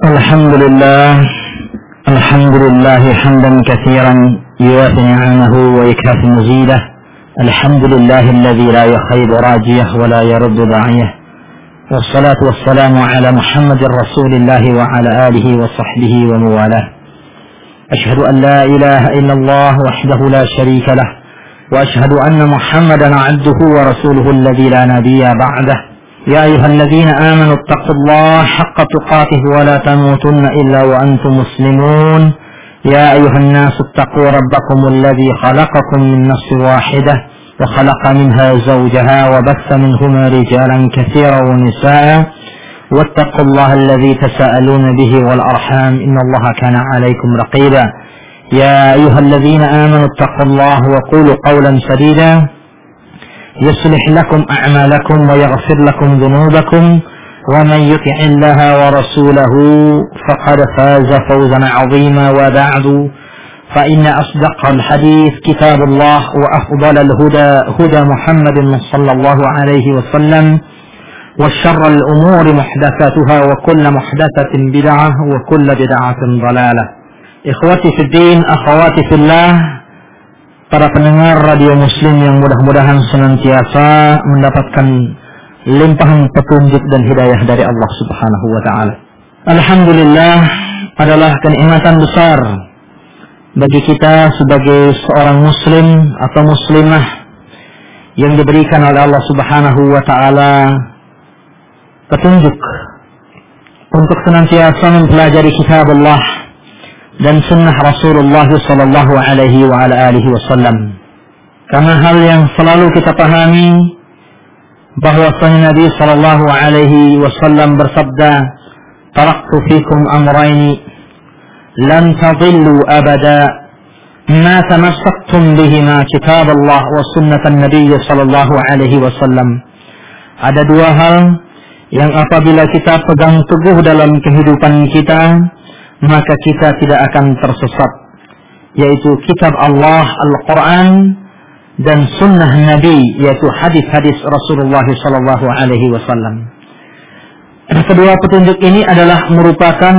الحمد لله حمدا كثيرا يوافي نعمه ويكافي مزيده. الحمد لله الذي لا يخيب راجيه ولا يرد داعيه، والصلاة والسلام على محمد رسول الله وعلى آله وصحبه وموالاه. أشهد أن لا إله إلا الله وحده لا شريك له، وأشهد أن محمدا عبده ورسوله الذي لا نبي بعده. يا أيها الذين آمنوا اتقوا الله حق تقاته ولا تموتن إلا وأنتم مسلمون. يا أيها الناس اتقوا ربكم الذي خلقكم من نفس واحدة وخلق منها زوجها وبث منهما رجالا كثيرا ونساء، واتقوا الله الذي تساءلون به والأرحام إن الله كان عليكم رقيبا. يا أيها الذين آمنوا اتقوا الله وقولوا قولا سديدا يصلح لكم أعمالكم ويغفر لكم ذنوبكم، ومن يطع الله ورسوله فقد فاز فوزا عظيما. وبعد، فإن أصدق الحديث كتاب الله، وأفضل الهدى هدى محمد صلى الله عليه وسلم، وشر الأمور محدثاتها وكل محدثة بدعة وكل بدعة ضلالة. Ikhwati fi din, akhwati fillah, para pendengar radio muslim yang mudah-mudahan senantiasa mendapatkan limpahan petunjuk dan hidayah dari Allah Subhanahu wa taala. Alhamdulillah, adalah kenikmatan besar bagi kita sebagai seorang muslim atau muslimah yang diberikan oleh Allah Subhanahu wa taala petunjuk untuk senantiasa mempelajari kitab Allah dan sunnah Rasulullah sallallahu alaihi wa ala alihi wasallam. Karena hal yang selalu kita pahami bahwasanya Nabi sallallahu alaihi wasallam bersabda, "Taraktu fikum amrayni lan tadillu abada ma tamassaktum bihima kitab Allah wa sunnatan Nabi sallallahu alaihi wasallam." Ada dua hal yang apabila kita pegang teguh dalam kehidupan kita, maka kita tidak akan tersesat, yaitu kitab Allah Al-Quran dan sunnah Nabi, yaitu hadis-hadis Rasulullah sallallahu alaihi wasallam. Kedua petunjuk ini adalah merupakan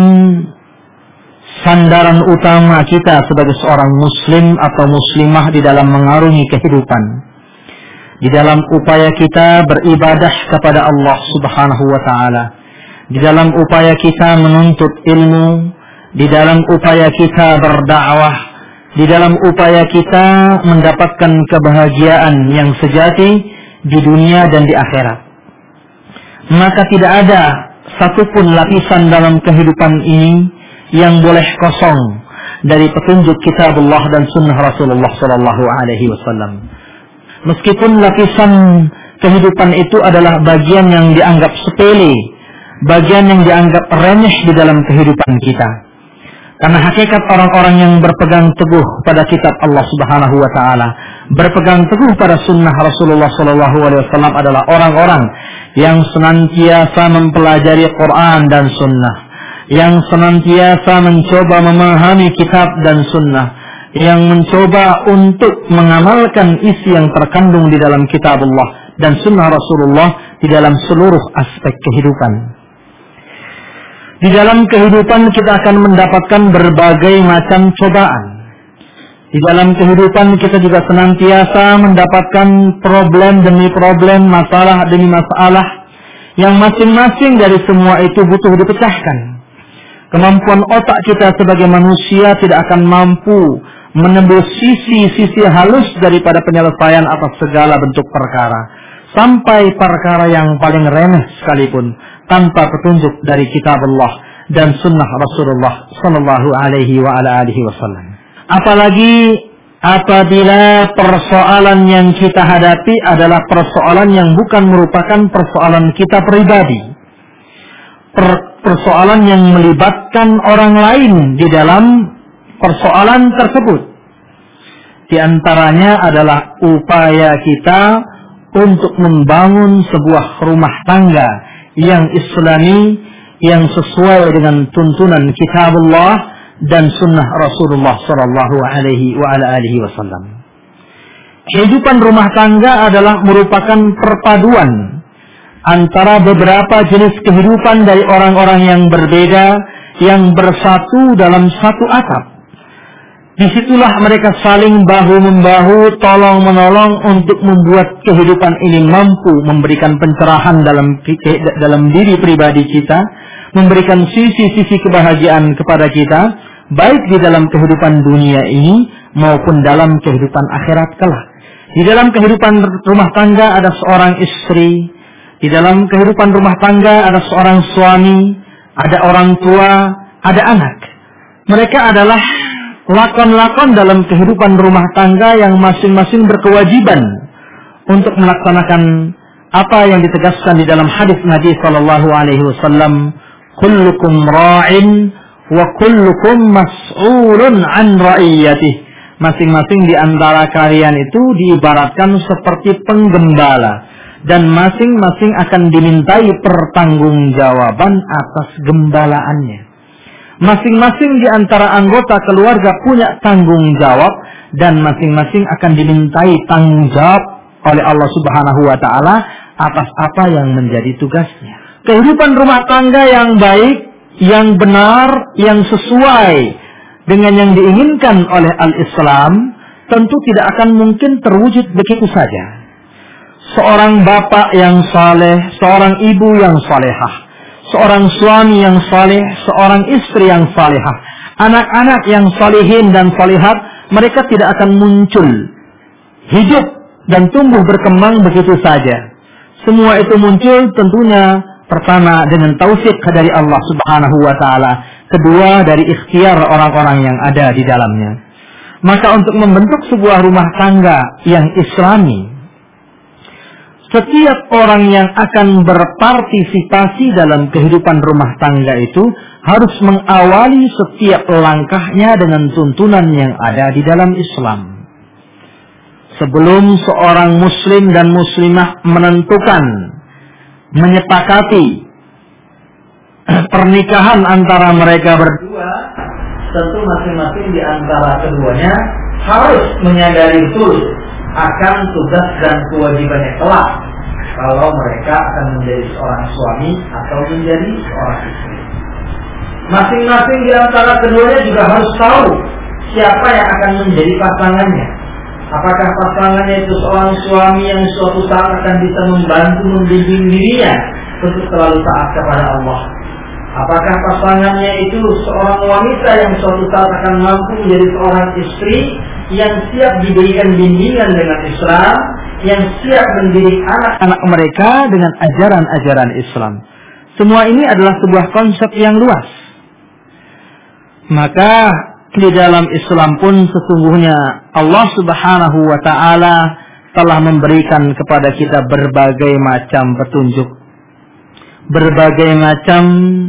sandaran utama kita sebagai seorang muslim atau muslimah di dalam mengarungi kehidupan, di dalam upaya kita beribadah kepada Allah Subhanahu wa taala, di dalam upaya kita menuntut ilmu, di dalam upaya kita berdakwah, di dalam upaya kita mendapatkan kebahagiaan yang sejati di dunia dan di akhirat. Maka tidak ada satupun lapisan dalam kehidupan ini yang boleh kosong dari petunjuk kitab Allah dan sunnah Rasulullah sallallahu alaihi wasallam. Meskipun lapisan kehidupan itu adalah bagian yang dianggap sepele, bagian yang dianggap remeh di dalam kehidupan kita. Karena hakikat orang-orang yang berpegang teguh pada kitab Allah Subhanahu wa taala, berpegang teguh pada sunnah Rasulullah sallallahu alaihi wasallam adalah orang-orang yang senantiasa mempelajari Quran dan sunnah, yang senantiasa mencoba memahami kitab dan sunnah, yang mencoba untuk mengamalkan isi yang terkandung di dalam kitab Allah dan sunnah Rasulullah di dalam seluruh aspek kehidupan. Di dalam kehidupan kita akan mendapatkan berbagai macam cobaan. Di dalam kehidupan kita juga senantiasa mendapatkan problem demi problem, masalah demi masalah, yang masing-masing dari semua itu butuh dipecahkan. Kemampuan otak kita sebagai manusia tidak akan mampu menembus sisi-sisi halus daripada penyelesaian atas segala bentuk perkara, sampai perkara yang paling remeh sekalipun, tanpa petunjuk dari kitab Allah dan sunnah Rasulullah sallallahu alaihi wa ala alihi wasallam. Apalagi apabila persoalan yang kita hadapi adalah persoalan yang bukan merupakan persoalan kita pribadi, persoalan yang melibatkan orang lain di dalam persoalan tersebut. Di antaranya adalah upaya kita untuk membangun sebuah rumah tangga yang islami, yang sesuai dengan tuntunan kitab Allah dan sunnah Rasulullah sallallahu alaihi wa ala alihi wasallam. Kehidupan rumah tangga adalah merupakan perpaduan antara beberapa jenis kehidupan dari orang-orang yang berbeda yang bersatu dalam satu atap. Disitulah mereka saling bahu-membahu, tolong-menolong untuk membuat kehidupan ini mampu memberikan pencerahan dalam diri pribadi kita, memberikan sisi-sisi kebahagiaan kepada kita, baik di dalam kehidupan dunia ini maupun dalam kehidupan akhirat kelak. Di dalam kehidupan rumah tangga ada seorang istri, di dalam kehidupan rumah tangga ada seorang suami, ada orang tua, ada anak. Mereka adalah lakon-lakon dalam kehidupan rumah tangga yang masing-masing berkewajiban untuk melaksanakan apa yang ditegaskan di dalam hadis Nabi sallallahu alaihi wasallam, kullukum ra'in wa kullukum mas'ulun an ra'iyatih. Masing-masing di antara kalian itu diibaratkan seperti penggembala dan masing-masing akan dimintai pertanggungjawaban atas gembalaannya. Masing-masing di antara anggota keluarga punya tanggung jawab dan masing-masing akan dimintai tanggung jawab oleh Allah Subhanahu wa taala atas apa yang menjadi tugasnya. Kehidupan rumah tangga yang baik, yang benar, yang sesuai dengan yang diinginkan oleh Al-Islam tentu tidak akan mungkin terwujud begitu saja. Seorang bapak yang saleh, seorang ibu yang salehah, seorang suami yang saleh, seorang istri yang salehah, anak-anak yang salihin dan salihat, mereka tidak akan muncul, hidup dan tumbuh berkembang begitu saja. Semua itu muncul tentunya pertama dengan taufik dari Allah Subhanahu wa taala, kedua dari ikhtiar orang-orang yang ada di dalamnya. Maka untuk membentuk sebuah rumah tangga yang islami, setiap orang yang akan berpartisipasi dalam kehidupan rumah tangga itu harus mengawali setiap langkahnya dengan tuntunan yang ada di dalam Islam. Sebelum seorang muslim dan muslimah menentukan, menyepakati pernikahan antara mereka berdua, tentu masing-masing di antara keduanya harus menyadari betul akan tugas dan kewajibannya kelak kalau mereka akan menjadi seorang suami atau menjadi seorang istri. Masing-masing di antara keduanya juga harus tahu siapa yang akan menjadi pasangannya. Apakah pasangannya itu seorang suami yang suatu saat akan bisa membantu membimbing dirinya untuk selalu taat kepada Allah? Apakah pasangannya itu seorang wanita yang suatu saat akan mampu menjadi seorang istri yang siap diberikan bimbingan dengan Islam, yang siap mendidik anak-anak mereka dengan ajaran-ajaran Islam? Semua ini adalah sebuah konsep yang luas. Maka di dalam Islam pun sesungguhnya Allah Subhanahu wa taala telah memberikan kepada kita berbagai macam petunjuk, berbagai macam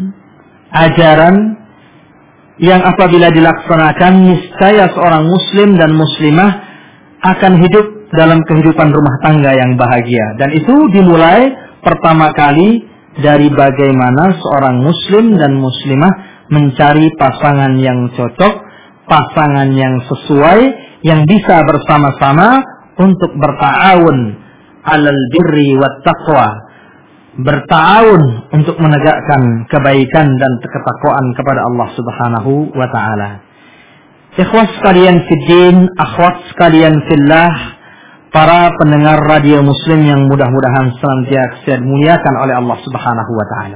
ajaran yang apabila dilaksanakan niscaya seorang muslim dan muslimah akan hidup dalam kehidupan rumah tangga yang bahagia. Dan itu dimulai pertama kali dari bagaimana seorang muslim dan muslimah mencari pasangan yang cocok, pasangan yang sesuai, yang bisa bersama-sama untuk berta'awun alal birri wat taqwa, berta'awun untuk menegakkan kebaikan dan ketakwaan kepada Allah Subhanahu wa taala. Ikhwas sekalian fiddin, akhwat sekalian fillah, para pendengar radio Muslim yang mudah-mudahan senantiasa dimuliakan oleh Allah Subhanahu wa taala.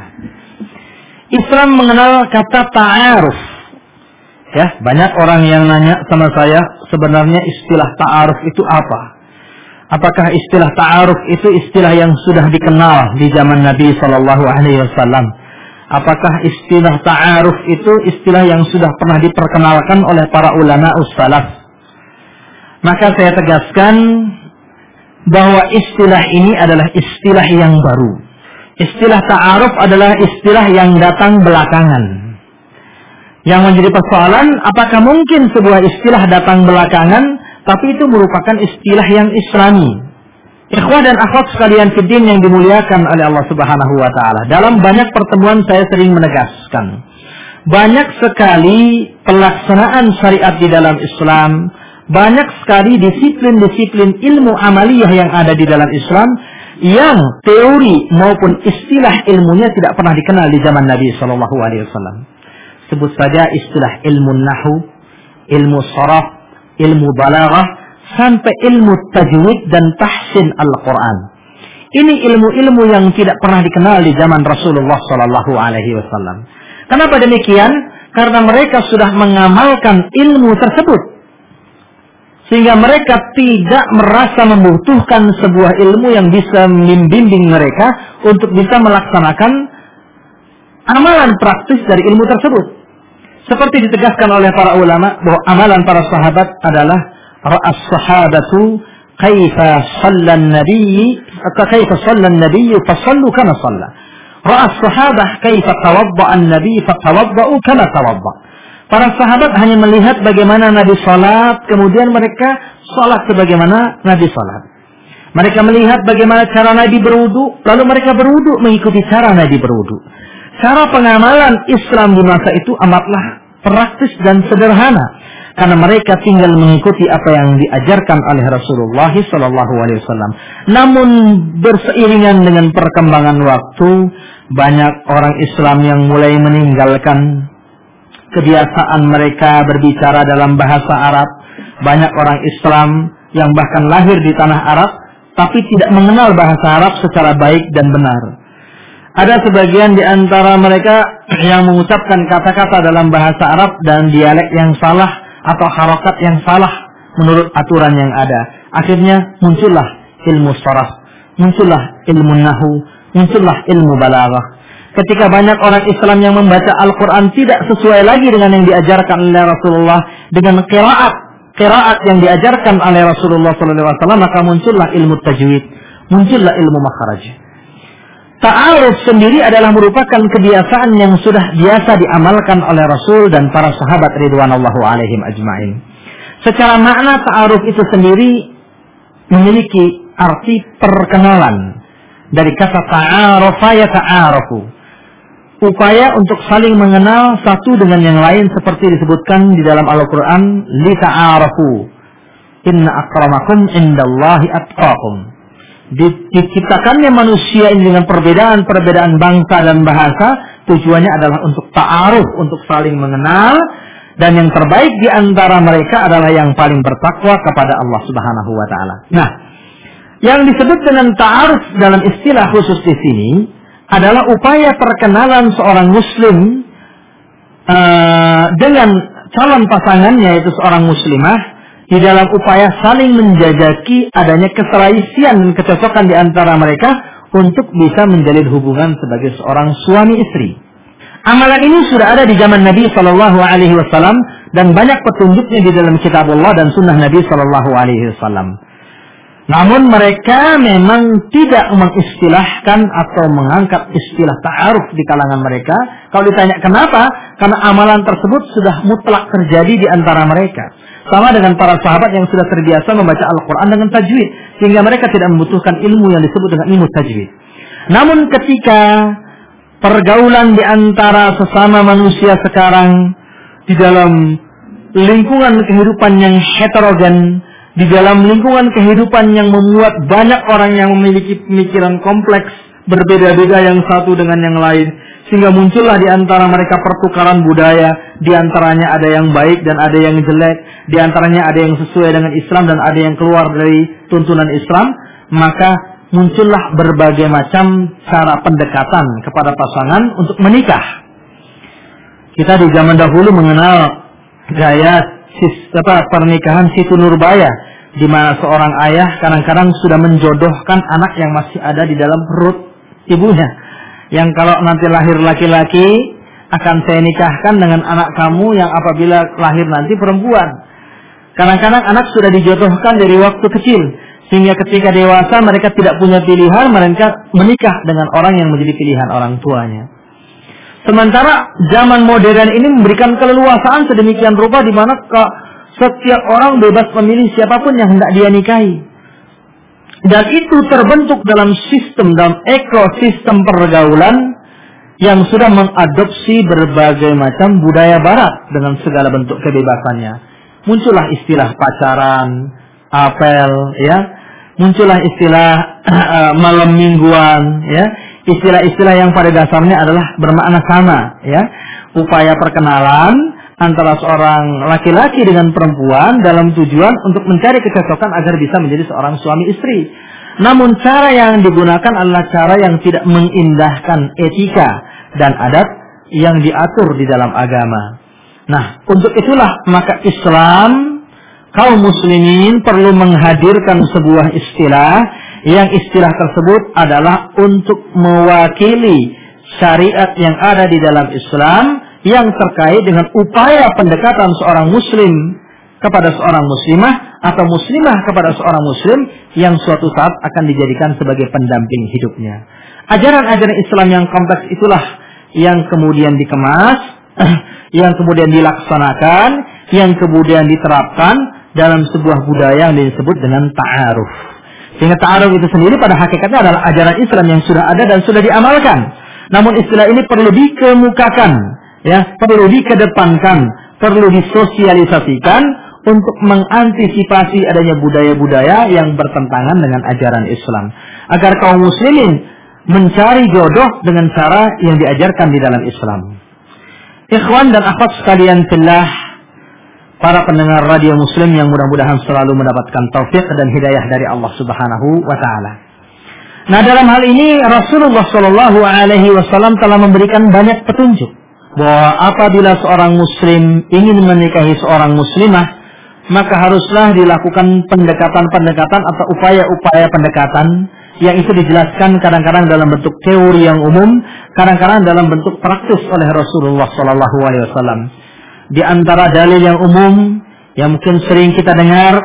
Islam mengenal kata ta'aruf. Ya, banyak orang yang nanya sama saya, sebenarnya istilah ta'aruf itu apa? Apakah istilah ta'aruf itu istilah yang sudah dikenal di zaman Nabi sallallahu alaihi wasallam? Apakah istilah ta'aruf itu istilah yang sudah pernah diperkenalkan oleh para ulama salaf? Maka saya tegaskan bahwa istilah ini adalah istilah yang baru. Istilah ta'aruf adalah istilah yang datang belakangan. Yang menjadi persoalan, apakah mungkin sebuah istilah datang belakangan, tapi itu merupakan istilah yang islami. Ikhwah dan akhwat sekalian fiddin yang dimuliakan oleh Allah Subhanahu wa taala. Dalam banyak pertemuan saya sering menegaskan, banyak sekali pelaksanaan syariat di dalam Islam, banyak sekali disiplin-disiplin ilmu amaliyah yang ada di dalam Islam yang teori maupun istilah ilmunya tidak pernah dikenal di zaman Nabi sallallahu alaihi wasallam. Sebut saja istilah ilmu nahu, ilmu sharaf, ilmu balaghah, sampai ilmu tajwid dan tahsin Al-Quran. Ini ilmu-ilmu yang tidak pernah dikenal di zaman Rasulullah Sallallahu Alaihi Wasallam. Kenapa demikian? Karena mereka sudah mengamalkan ilmu tersebut, sehingga mereka tidak merasa membutuhkan sebuah ilmu yang bisa membimbing mereka untuk bisa melaksanakan amalan praktis dari ilmu tersebut. Seperti ditegaskan oleh para ulama bahwa amalan para sahabat adalah ra'as sahabatu kaifa sallan nabiy fa sallu kama shalla. Ra'as sahabah kaifa tawadda'a an-nabiy fa tawadda'u kama tawadda'. Para sahabat hanya melihat bagaimana Nabi salat, kemudian mereka salat sebagaimana Nabi salat. Mereka melihat bagaimana cara Nabi berwudu, lalu mereka berwudu mengikuti cara Nabi berwudu. Cara pengamalan Islam di masa itu amatlah praktis dan sederhana, karena mereka tinggal mengikuti apa yang diajarkan oleh Rasulullah SAW. Namun berseiringan dengan perkembangan waktu, banyak orang Islam yang mulai meninggalkan kebiasaan mereka berbicara dalam bahasa Arab. Banyak orang Islam yang bahkan lahir di tanah Arab, tapi tidak mengenal bahasa Arab secara baik dan benar. Ada sebagian di antara mereka yang mengucapkan kata-kata dalam bahasa Arab dan dialek yang salah atau harokat yang salah menurut aturan yang ada. Akhirnya muncullah ilmu sharaf, muncullah ilmu nahu, muncullah ilmu balaghah. Ketika banyak orang Islam yang membaca Al-Quran tidak sesuai lagi dengan yang diajarkan oleh Rasulullah, dengan qiraat yang diajarkan oleh Rasulullah SAW, maka muncullah ilmu tajwid, muncullah ilmu makharaj. Ta'aruf sendiri adalah merupakan kebiasaan yang sudah biasa diamalkan oleh Rasul dan para sahabat ridwanullahu alaihim ajma'in. Secara makna ta'aruf itu sendiri memiliki arti perkenalan. Dari kata ta'arufa ya ta'arufu, upaya untuk saling mengenal satu dengan yang lain, seperti disebutkan di dalam Al-Quran, li ta'arufu inna akramakum indallahi atqakum. Diciptakannya manusia ini dengan perbedaan bangsa dan bahasa, tujuannya adalah untuk ta'aruf, untuk saling mengenal, dan yang terbaik di antara mereka adalah yang paling bertakwa kepada Allah Subhanahu wa taala. Nah, yang disebut dengan ta'aruf dalam istilah khusus di sini adalah upaya perkenalan seorang muslim dengan calon pasangannya, yaitu seorang muslimah, di dalam upaya saling menjajaki adanya keselisian dan kecocokan di antara mereka untuk bisa menjalin hubungan sebagai seorang suami istri. Amalan ini sudah ada di zaman Nabi Sallallahu Alaihi Wasallam dan banyak petunjuknya di dalam Kitabullah dan Sunnah Nabi Sallallahu Alaihi Wasallam. Namun mereka memang tidak mengistilahkan atau mengangkat istilah ta'aruf di kalangan mereka. Kalau ditanya kenapa? Karena amalan tersebut sudah mutlak terjadi di antara mereka. Sama dengan para sahabat yang sudah terbiasa membaca Al-Quran dengan tajwid, sehingga mereka tidak membutuhkan ilmu yang disebut dengan ilmu tajwid. Namun ketika pergaulan di antara sesama manusia sekarang di dalam lingkungan kehidupan yang heterogen, di dalam lingkungan kehidupan yang memuat banyak orang yang memiliki pemikiran kompleks, berbeda-beda yang satu dengan yang lain, sehingga muncullah di antara mereka pertukaran budaya. Di antaranya ada yang baik dan ada yang jelek, di antaranya ada yang sesuai dengan Islam dan ada yang keluar dari tuntunan Islam. Maka muncullah berbagai macam cara pendekatan kepada pasangan untuk menikah. Kita di zaman dahulu mengenal gaya pernikahan situ nurbaya, di mana seorang ayah kadang-kadang sudah menjodohkan anak yang masih ada di dalam perut ibunya, yang kalau nanti lahir laki-laki akan saya nikahkan dengan anak kamu yang apabila lahir nanti perempuan. Kadang-kadang anak sudah dijodohkan dari waktu kecil, sehingga ketika dewasa mereka tidak punya pilihan, mereka menikah dengan orang yang menjadi pilihan orang tuanya. Sementara zaman modern ini memberikan keleluasaan sedemikian rupa di mana setiap orang bebas memilih siapapun yang hendak dia nikahi. Dan itu terbentuk dalam ekosistem pergaulan yang sudah mengadopsi berbagai macam budaya barat dengan segala bentuk kebebasannya. Muncullah istilah pacaran, apel, ya. Muncullah istilah malam mingguan, ya. istilah-istilah yang pada dasarnya adalah bermakna sama, ya. Upaya perkenalan antara seorang laki-laki dengan perempuan dalam tujuan untuk mencari kecocokan agar bisa menjadi seorang suami istri. Namun cara yang digunakan adalah cara yang tidak mengindahkan etika dan adat yang diatur di dalam agama. Nah, untuk itulah maka Islam, kaum muslimin perlu menghadirkan sebuah istilah yang istilah tersebut adalah untuk mewakili syariat yang ada di dalam Islam yang terkait dengan upaya pendekatan seorang muslim kepada seorang muslimah atau muslimah kepada seorang muslim yang suatu saat akan dijadikan sebagai pendamping hidupnya. Ajaran-ajaran Islam yang kompleks itulah yang kemudian dikemas, yang kemudian dilaksanakan, yang kemudian diterapkan dalam sebuah budaya yang disebut dengan ta'aruf. Sehingga ta'aruf itu sendiri pada hakikatnya adalah ajaran Islam yang sudah ada dan sudah diamalkan. Namun istilah ini perlu dikemukakan, ya, perlu dikedepankan, perlu disosialisasikan untuk mengantisipasi adanya budaya-budaya yang bertentangan dengan ajaran Islam. Agar kaum muslimin mencari jodoh dengan cara yang diajarkan di dalam Islam. Ikhwan dan akhwat sekalian fillah, para pendengar radio muslim yang mudah-mudahan selalu mendapatkan taufik dan hidayah dari Allah Subhanahu wa taala. Nah, dalam hal ini Rasulullah Shallallahu alaihi wasallam telah memberikan banyak petunjuk bahwa apabila seorang muslim ingin menikahi seorang muslimah, maka haruslah dilakukan pendekatan-pendekatan atau upaya-upaya pendekatan yang itu dijelaskan kadang-kadang dalam bentuk teori yang umum, kadang-kadang dalam bentuk praktis oleh Rasulullah Shallallahu alaihi wasallam. Di antara dalil yang umum yang mungkin sering kita dengar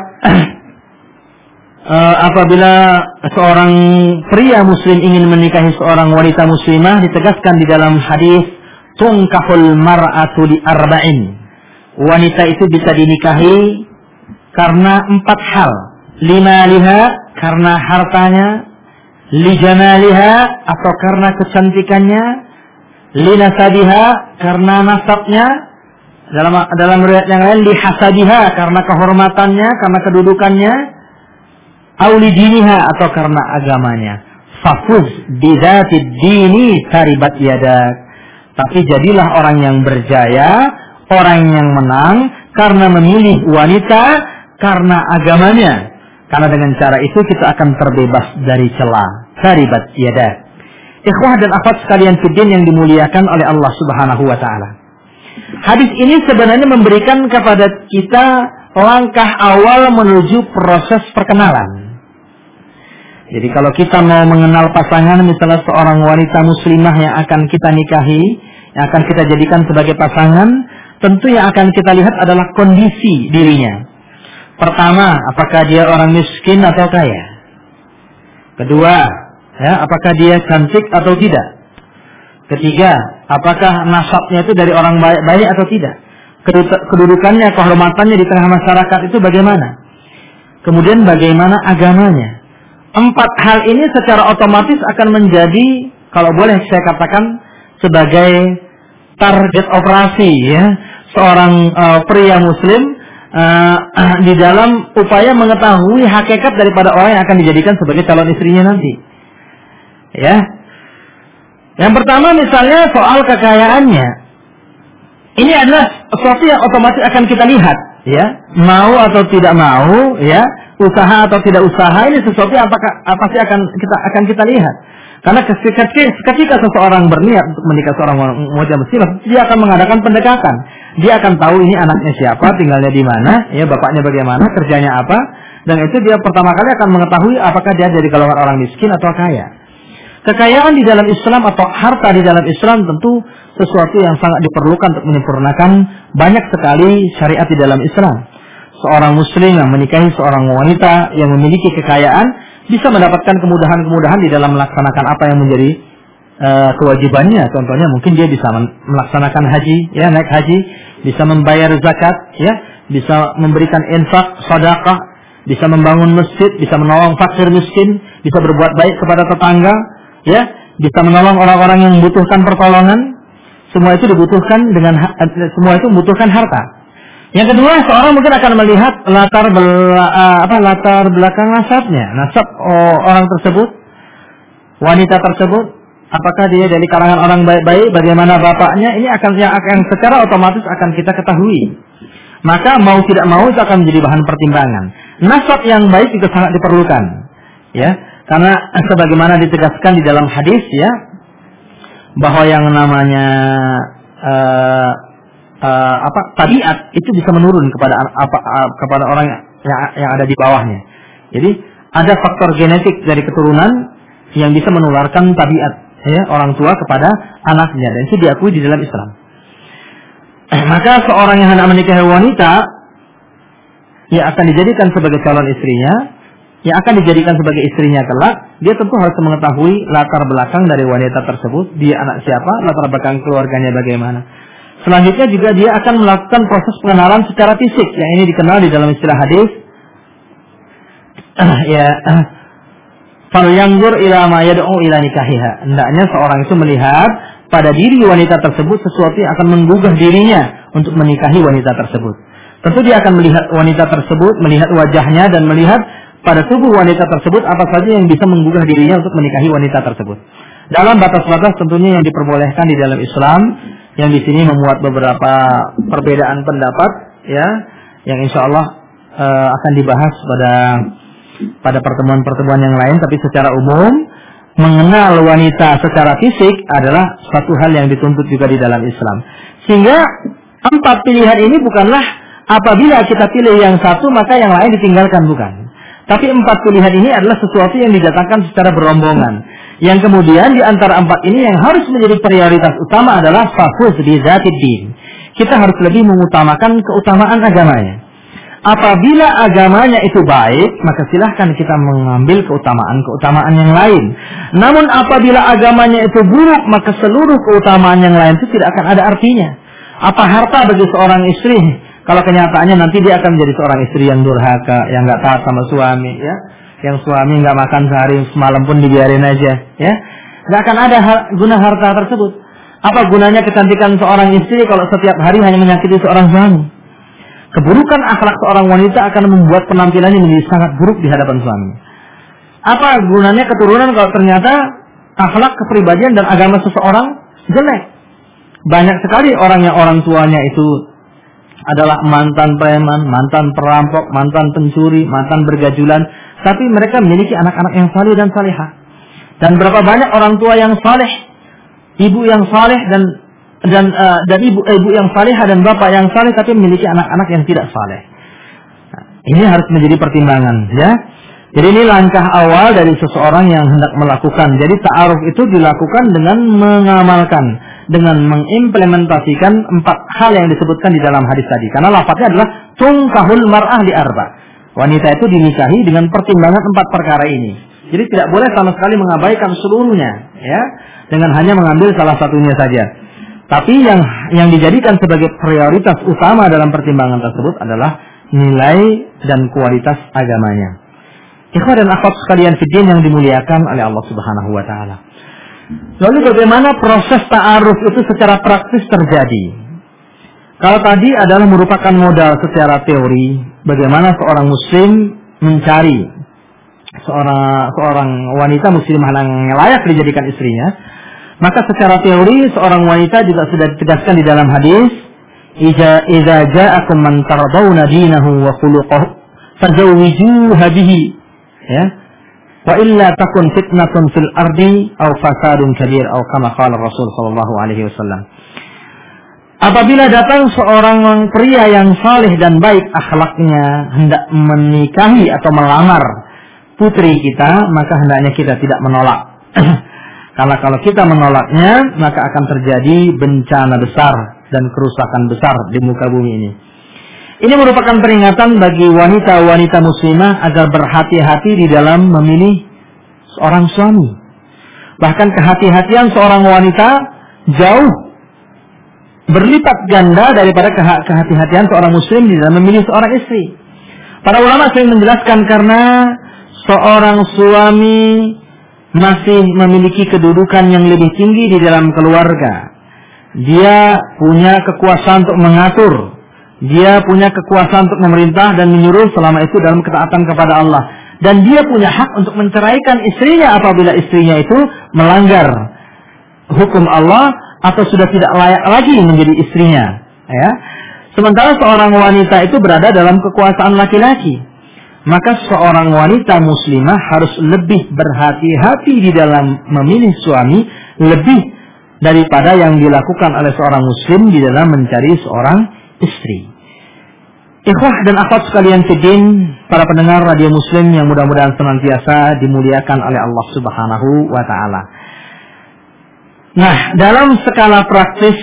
apabila seorang pria muslim ingin menikahi seorang wanita muslimah, ditegaskan di dalam hadis tunkahul mar'atu li arba'in. Wanita itu bisa dinikahi karena 4 hal. Limaliha, karena hartanya, lijamaliha, atau karena kecantikannya, linasabiha, karena nasabnya, dalam riwayat yang lain lihasabiha, karena kehormatannya, karena kedudukannya, aulidiniha, atau karena agamanya. Fafuz bidzatid dini taribat yadak. Tapi jadilah orang yang berjaya, orang yang menang karena memilih wanita karena agamanya. Karena dengan cara itu kita akan terbebas dari celah. Taribat yadak. Ikhwah dan akhwat sekalian fiddin yang dimuliakan oleh Allah Subhanahu wa taala. Hadis ini sebenarnya memberikan kepada kita langkah awal menuju proses perkenalan. Jadi kalau kita mau mengenal pasangan, misalnya seorang wanita muslimah yang akan kita nikahi, yang akan kita jadikan sebagai pasangan, tentu yang akan kita lihat adalah kondisi dirinya. Pertama, apakah dia orang miskin atau kaya? Kedua, ya, apakah dia cantik atau tidak? Ketiga, apakah nasabnya itu dari orang baik atau tidak? Kedudukannya, kehormatannya di tengah masyarakat itu bagaimana? Kemudian bagaimana agamanya? 4 hal ini secara otomatis akan menjadi, kalau boleh saya katakan, sebagai target operasi, ya, seorang pria muslim di dalam upaya mengetahui hakikat daripada orang yang akan dijadikan sebagai calon istrinya nanti. Ya. Yang pertama misalnya soal kekayaannya. Ini adalah sesuatu yang otomatis akan kita lihat, ya. Mau atau tidak mau, ya. Usaha atau tidak usaha, ini sesuatu yang pasti akan kita lihat. Karena ketika seseorang berniat untuk menikah seorang wanita muslimah, dia akan mengadakan pendekatan. Dia akan tahu ini anaknya siapa, tinggalnya di mana, ya, bapaknya bagaimana, kerjanya apa, dan itu dia pertama kali akan mengetahui apakah dia dari golongan orang miskin atau kaya. Kekayaan di dalam Islam atau harta di dalam Islam tentu sesuatu yang sangat diperlukan untuk menyempurnakan banyak sekali syariat di dalam Islam. Seorang muslim yang menikahi seorang wanita yang memiliki kekayaan bisa mendapatkan kemudahan-kemudahan di dalam melaksanakan apa yang menjadi kewajibannya. Contohnya mungkin dia bisa melaksanakan haji, ya, naik haji, bisa membayar zakat, ya, bisa memberikan infak, sedekah, bisa membangun masjid, bisa menolong fakir miskin, bisa berbuat baik kepada tetangga, ya, bisa menolong orang-orang yang membutuhkan pertolongan. Semua itu membutuhkan harta. Yang kedua, seorang mungkin akan melihat latar belakang nasabnya, nasab orang tersebut, wanita tersebut, apakah dia dari kalangan orang baik-baik, bagaimana bapaknya, ini akan secara otomatis akan kita ketahui. Maka mau tidak mau itu akan menjadi bahan pertimbangan. Nasab yang baik juga sangat diperlukan, ya, karena sebagaimana ditegaskan di dalam hadis, ya, bahwa yang namanya tabiat itu bisa menurun kepada orang yang ada di bawahnya. Jadi ada faktor genetik dari keturunan yang bisa menularkan tabiat, ya, orang tua kepada anaknya, dan itu diakui di dalam Islam. Maka seorang yang hendak menikahi wanita yang akan dijadikan sebagai calon istrinya, yang akan dijadikan sebagai istrinya kelak, dia tentu harus mengetahui latar belakang dari wanita tersebut, dia anak siapa, latar belakang keluarganya bagaimana. Selanjutnya juga dia akan melakukan proses pengenalan secara fisik, yang ini dikenal di dalam istilah hadis, ya, falyanzur ila ma yad'u ila nikahiha. Hendaknya seorang itu melihat pada diri wanita tersebut sesuatu yang akan menggugah dirinya untuk menikahi wanita tersebut. Tentu dia akan melihat wanita tersebut, melihat wajahnya, dan melihat pada tubuh wanita tersebut apa saja yang bisa menggugah dirinya untuk menikahi wanita tersebut. Dalam batas-batas tentunya yang diperbolehkan di dalam Islam, yang di sini memuat beberapa perbedaan pendapat, ya, yang insya Allah akan dibahas pada pertemuan-pertemuan yang lain. Tapi secara umum, mengenal wanita secara fisik adalah satu hal yang dituntut juga di dalam Islam. Sehingga 4 pilihan ini bukanlah apabila kita pilih yang satu maka yang lain ditinggalkan, bukan. Tapi 4 pilihan ini adalah sesuatu yang didatangkan secara berombongan. Yang kemudian di antara 4 ini yang harus menjadi prioritas utama adalah fahuz bi dzatid din. Kita harus lebih mengutamakan keutamaan agamanya. Apabila agamanya itu baik, maka silahkan kita mengambil keutamaan yang lain. Namun apabila agamanya itu buruk, maka seluruh keutamaan yang lain itu tidak akan ada artinya. Apa harta bagi seorang istri kalau kenyataannya nanti dia akan menjadi seorang istri yang durhaka, yang nggak taat sama suami, ya, yang suami nggak makan sehari semalam pun dibiarin aja, ya, nggak akan ada guna harta tersebut. Apa gunanya kecantikan seorang istri kalau setiap hari hanya menyakiti seorang suami? Keburukan akhlak seorang wanita akan membuat penampilannya menjadi sangat buruk di hadapan suami. Apa gunanya keturunan kalau ternyata akhlak, kepribadian dan agama seseorang jelek? Banyak sekali orang yang orang tuanya itu adalah mantan preman, mantan perampok, mantan pencuri, mantan bergajulan, tapi mereka memiliki anak-anak yang saleh dan salihah. Dan berapa banyak orang tua yang saleh, ibu yang saleh dan ibu yang salihah dan bapak yang saleh, tapi memiliki anak-anak yang tidak saleh. Nah, ini harus menjadi pertimbangan, ya. Jadi ini langkah awal dari seseorang yang hendak melakukan. Jadi ta'aruf itu dilakukan dengan mengamalkan, dengan mengimplementasikan 4 hal yang disebutkan di dalam hadis tadi. Karena lafadznya adalah tunkahul mar'ah li arba. Wanita itu dinikahi dengan pertimbangan 4 perkara ini. Jadi tidak boleh sama sekali mengabaikan seluruhnya, ya, dengan hanya mengambil salah satunya saja. Tapi yang dijadikan sebagai prioritas utama dalam pertimbangan tersebut adalah nilai dan kualitas agamanya. Ikhwan dan akhwat sekalian fiddin yang dimuliakan oleh Allah Subhanahu wa taala. Lalu bagaimana proses ta'aruf itu secara praktis terjadi? Kalau tadi adalah merupakan modal secara teori, bagaimana seorang muslim mencari seorang wanita muslimah yang layak dijadikan istrinya, maka secara teori seorang wanita juga sudah ditegaskan di dalam hadis, idza ja'akum man tardawna dinahu wa khuluquhu fazawwijuha bihi, ya. Wa illa takun fitnatun fil ardi aw fasadun kabir, atau kama qala Rasul sallallahu alaihi wasallam. Apabila datang seorang pria yang saleh dan baik akhlaknya hendak menikahi atau melamar putri kita, maka hendaknya kita tidak menolak. Karena kalau kita menolaknya, maka akan terjadi bencana besar dan kerusakan besar di muka bumi ini. Ini merupakan peringatan bagi wanita-wanita muslimah agar berhati-hati di dalam memilih seorang suami. Bahkan kehati-hatian seorang wanita jauh berlipat ganda daripada kehati-hatian seorang muslim di dalam memilih seorang istri. Para ulama sering menjelaskan karena seorang suami masih memiliki kedudukan yang lebih tinggi di dalam keluarga. Dia punya kekuasaan untuk mengatur. Dia punya kekuasaan untuk memerintah dan menyuruh selama itu dalam ketaatan kepada Allah. Dan dia punya hak untuk menceraikan istrinya apabila istrinya itu melanggar hukum Allah atau sudah tidak layak lagi menjadi istrinya, ya. Sementara seorang wanita itu berada dalam kekuasaan laki-laki, maka seorang wanita muslimah harus lebih berhati-hati di dalam memilih suami lebih daripada yang dilakukan oleh seorang muslim di dalam mencari seorang istri. Ikhwah dan akhwat sekalian fiddin, para pendengar radio muslim yang mudah-mudahan senantiasa dimuliakan oleh Allah Subhanahu wa taala. Nah, dalam skala praktis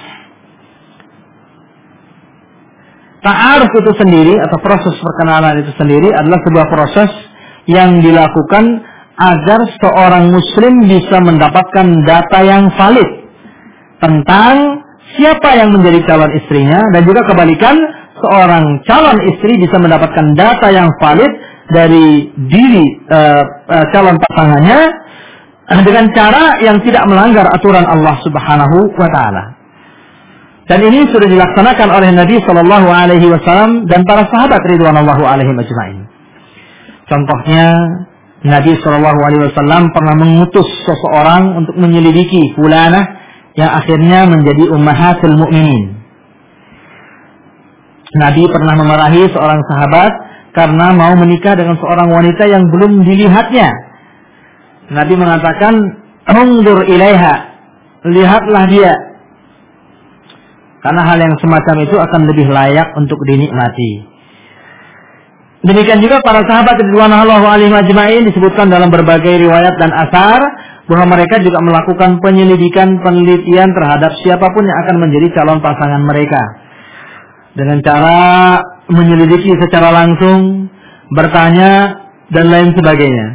ta'aruf itu sendiri atau proses perkenalan itu sendiri adalah sebuah proses yang dilakukan agar seorang muslim bisa mendapatkan data yang valid tentang siapa yang menjadi calon istrinya, dan juga kebalikan, seorang calon istri bisa mendapatkan data yang valid dari diri calon pasangannya dengan cara yang tidak melanggar aturan Allah Subhanahu wa taala. Dan ini sudah dilaksanakan oleh Nabi Shallallahu Alaihi Wasallam dan para sahabat ridwanullahu alaihim ajma'in. Contohnya, Nabi Shallallahu Alaihi Wasallam pernah mengutus seseorang untuk menyelidiki fulanah yang akhirnya menjadi ummahatul mukminin. Nabi pernah memarahi seorang sahabat karena mau menikah dengan seorang wanita yang belum dilihatnya. Nabi mengatakan, "Undur ilaiha," lihatlah dia. Karena hal yang semacam itu akan lebih layak untuk dinikmati. Demikian juga para sahabat ridwanullahu alaihim ajma'in disebutkan dalam berbagai riwayat dan asar bahwa mereka juga melakukan penyelidikan, penelitian terhadap siapapun yang akan menjadi calon pasangan mereka. Dengan cara menyelidiki secara langsung, bertanya, dan lain sebagainya.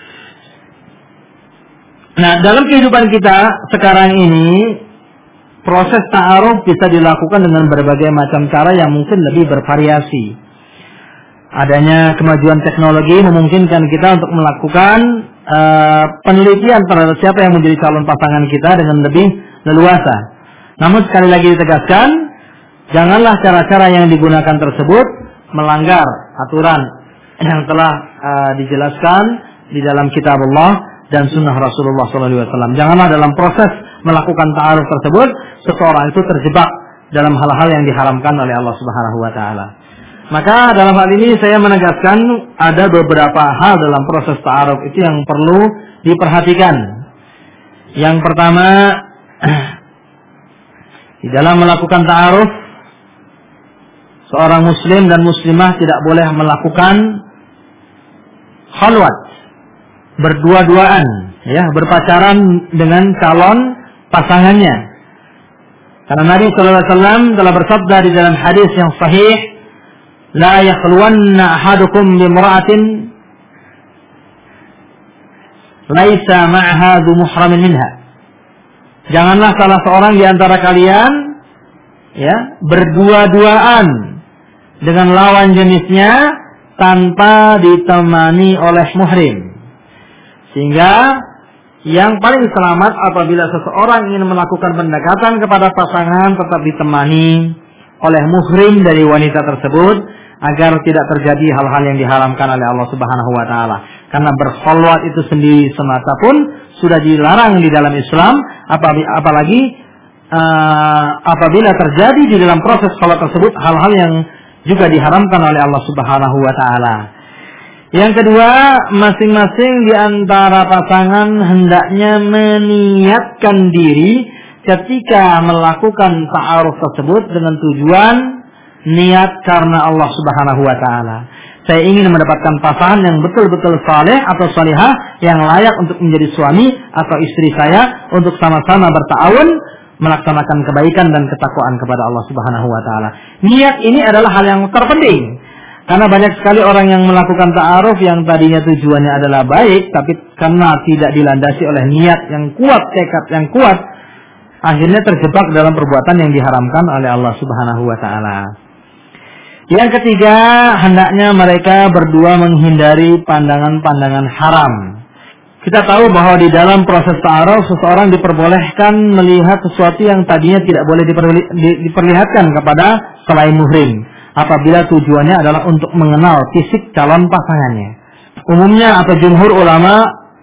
Nah, dalam kehidupan kita sekarang ini, proses ta'aruf bisa dilakukan dengan berbagai macam cara yang mungkin lebih bervariasi. Adanya kemajuan teknologi memungkinkan kita untuk melakukan penelitian terhadap siapa yang menjadi calon pasangan kita dengan lebih leluasa. Namun sekali lagi ditegaskan, janganlah cara-cara yang digunakan tersebut melanggar aturan yang telah dijelaskan di dalam kitab Allah dan sunnah Rasulullah SAW. Janganlah dalam proses melakukan ta'aruf tersebut seseorang itu terjebak dalam hal-hal yang diharamkan oleh Allah Subhanahu wa taala. Maka dalam hal ini saya menegaskan ada beberapa hal dalam proses ta'aruf itu yang perlu diperhatikan. Yang pertama, di dalam melakukan ta'aruf, seorang muslim dan muslimah tidak boleh melakukan khalwat, berdua-duaan, ya, berpacaran dengan calon pasangannya. Karena Nabi sallallahu alaihi wasallam telah bersabda di dalam hadis yang sahih, "La yakhluwanna ahadukum bimra'atin laisa ma'aha dhu muhramin minha." Janganlah salah seorang di antara kalian, ya, berdua-duaan dengan lawan jenisnya tanpa ditemani oleh muhrim. Sehingga yang paling selamat apabila seseorang ingin melakukan pendekatan kepada pasangan tetap ditemani oleh muhrim dari wanita tersebut agar tidak terjadi hal-hal yang diharamkan oleh Allah Subhanahu wa taala. Karena berkhalwat itu sendiri semata pun sudah dilarang di dalam Islam, apalagi apabila terjadi di dalam proses khalwat tersebut hal-hal yang juga diharamkan oleh Allah Subhanahu wa taala. Yang kedua, masing-masing di antara pasangan hendaknya meniatkan diri ketika melakukan ta'aruf tersebut dengan tujuan niat karena Allah Subhanahu wa taala. Saya ingin mendapatkan pasangan yang betul-betul saleh atau salihah yang layak untuk menjadi suami atau istri saya untuk sama-sama berta'awun melaksanakan kebaikan dan ketakwaan kepada Allah Subhanahu wa taala. Niat ini adalah hal yang terpenting. Karena banyak sekali orang yang melakukan ta'aruf yang tadinya tujuannya adalah baik, tapi karena tidak dilandasi oleh niat yang kuat, tekad yang kuat, akhirnya terjebak dalam perbuatan yang diharamkan oleh Allah Subhanahu wa taala. Yang ketiga, hendaknya mereka berdua menghindari pandangan-pandangan haram. Kita tahu bahwa di dalam proses ta'aruf seseorang diperbolehkan melihat sesuatu yang tadinya tidak boleh diperlihatkan kepada selain muhrim, apabila tujuannya adalah untuk mengenal fisik calon pasangannya. Umumnya atau jumhur ulama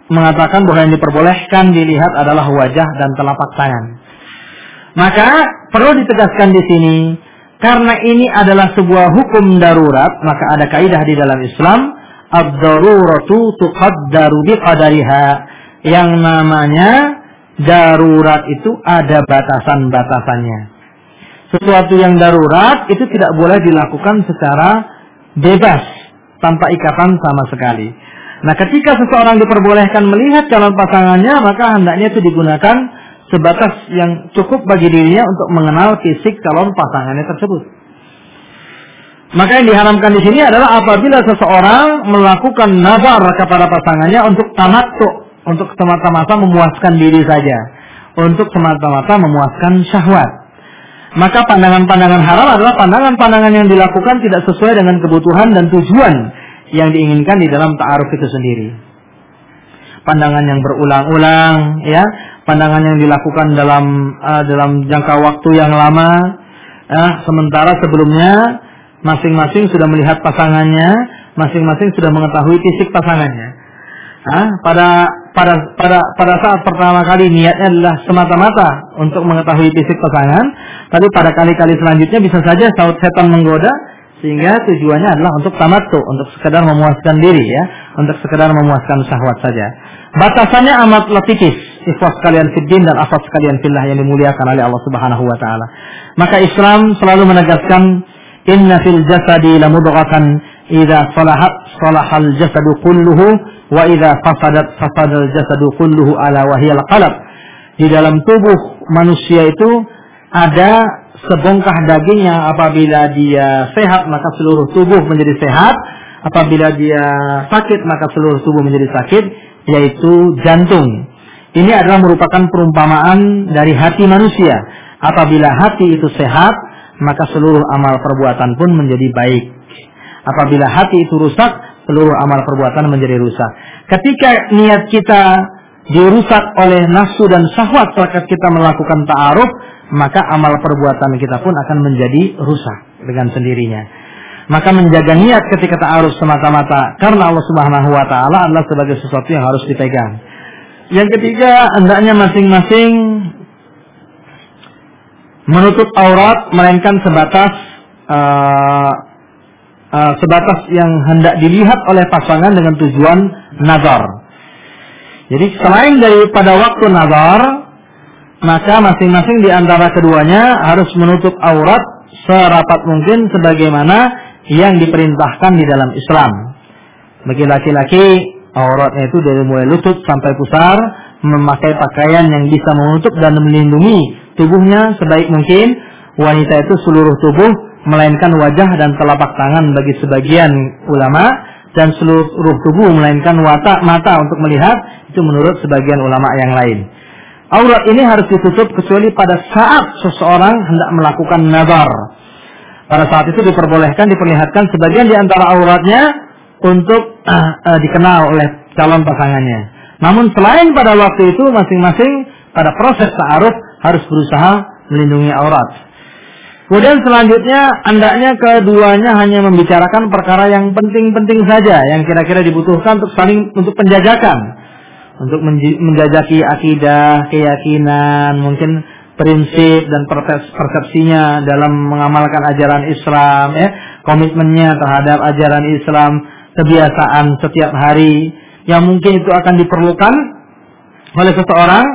mengatakan bahwa yang diperbolehkan dilihat adalah wajah dan telapak tangan. Maka perlu ditegaskan di sini, karena ini adalah sebuah hukum darurat, maka ada kaidah di dalam Islam, ad-daruratu tuqaddaru biqadariha. Yang namanya darurat itu ada batasan-batasannya. Sesuatu yang darurat itu tidak boleh dilakukan secara bebas, tanpa ikatan sama sekali. Nah, ketika seseorang diperbolehkan melihat calon pasangannya, maka hendaknya itu digunakan sebatas yang cukup bagi dirinya untuk mengenal fisik calon pasangannya tersebut. Maka yang diharamkan di sini adalah apabila seseorang melakukan nazar kepada pasangannya untuk tamattu, untuk semata-mata memuaskan diri saja, untuk semata-mata memuaskan syahwat. Maka pandangan-pandangan haram adalah pandangan-pandangan yang dilakukan tidak sesuai dengan kebutuhan dan tujuan yang diinginkan di dalam ta'aruf itu sendiri. Pandangan yang berulang-ulang, ya, pandangan yang dilakukan dalam jangka waktu yang lama, sementara sebelumnya masing-masing sudah melihat pasangannya, masing-masing sudah mengetahui fisik pasangannya. Pada saat pertama kali niatnya adalah semata-mata untuk mengetahui fisik pasangan, tapi pada kali-kali selanjutnya bisa saja setan menggoda, sehingga tujuannya adalah untuk tamattu, untuk sekedar memuaskan diri, ya, untuk sekedar memuaskan syahwat saja. Batasannya amat tipis, ikhwas sekalian fiddin dan akhwat sekalian fillah yang dimuliakan oleh Allah Subhanahu wa taala. Maka Islam selalu menegaskan, inna fil jasadi lamudghatan idza salahat salahal jasadu kulluhu wa idza fasadat fasadal jasadu kulluhu ala wahiyal qalb. Di dalam tubuh manusia itu ada sebongkah dagingnya. Apabila dia sehat maka seluruh tubuh menjadi sehat, apabila dia sakit maka seluruh tubuh menjadi sakit, yaitu jantung. Ini adalah merupakan perumpamaan dari hati manusia. Apabila hati itu sehat, maka seluruh amal perbuatan pun menjadi baik. Apabila hati itu rusak, seluruh amal perbuatan menjadi rusak. Ketika niat kita dirusak oleh nafsu dan syahwat saat kita melakukan ta'aruf, maka amal perbuatan kita pun akan menjadi rusak dengan sendirinya. Maka menjaga niat ketika ta'aruf semata-mata karena Allah Subhanahu wa taala adalah sebagai sesuatu yang harus dipegang. Yang ketiga, hendaknya masing-masing menutup aurat melainkan sebatas yang hendak dilihat oleh pasangan dengan tujuan nazar. Jadi selain daripada waktu nazar, maka masing-masing di antara keduanya harus menutup aurat serapat mungkin sebagaimana yang diperintahkan di dalam Islam. Bagi laki-laki, auratnya itu dari mulai lutut sampai pusar, memakai pakaian yang bisa menutup dan melindungi tubuhnya sebaik mungkin. Wanita itu seluruh tubuh, melainkan wajah dan telapak tangan bagi sebagian ulama, dan seluruh tubuh melainkan mata untuk melihat, itu menurut sebagian ulama yang lain. Aurat ini harus ditutup kecuali pada saat seseorang hendak melakukan nazar. Pada saat itu diperlihatkan sebagian di antara auratnya untuk dikenal oleh calon pasangannya. Namun selain pada waktu itu, masing-masing pada proses ta'aruf harus berusaha melindungi aurat. Kemudian selanjutnya, hendaknya keduanya hanya membicarakan perkara yang penting-penting saja, yang kira-kira dibutuhkan untuk penjajakan, untuk menjajaki akidah, keyakinan, mungkin prinsip dan persepsinya dalam mengamalkan ajaran Islam, ya, komitmennya terhadap ajaran Islam, kebiasaan setiap hari yang mungkin itu akan diperlukan oleh seseorang.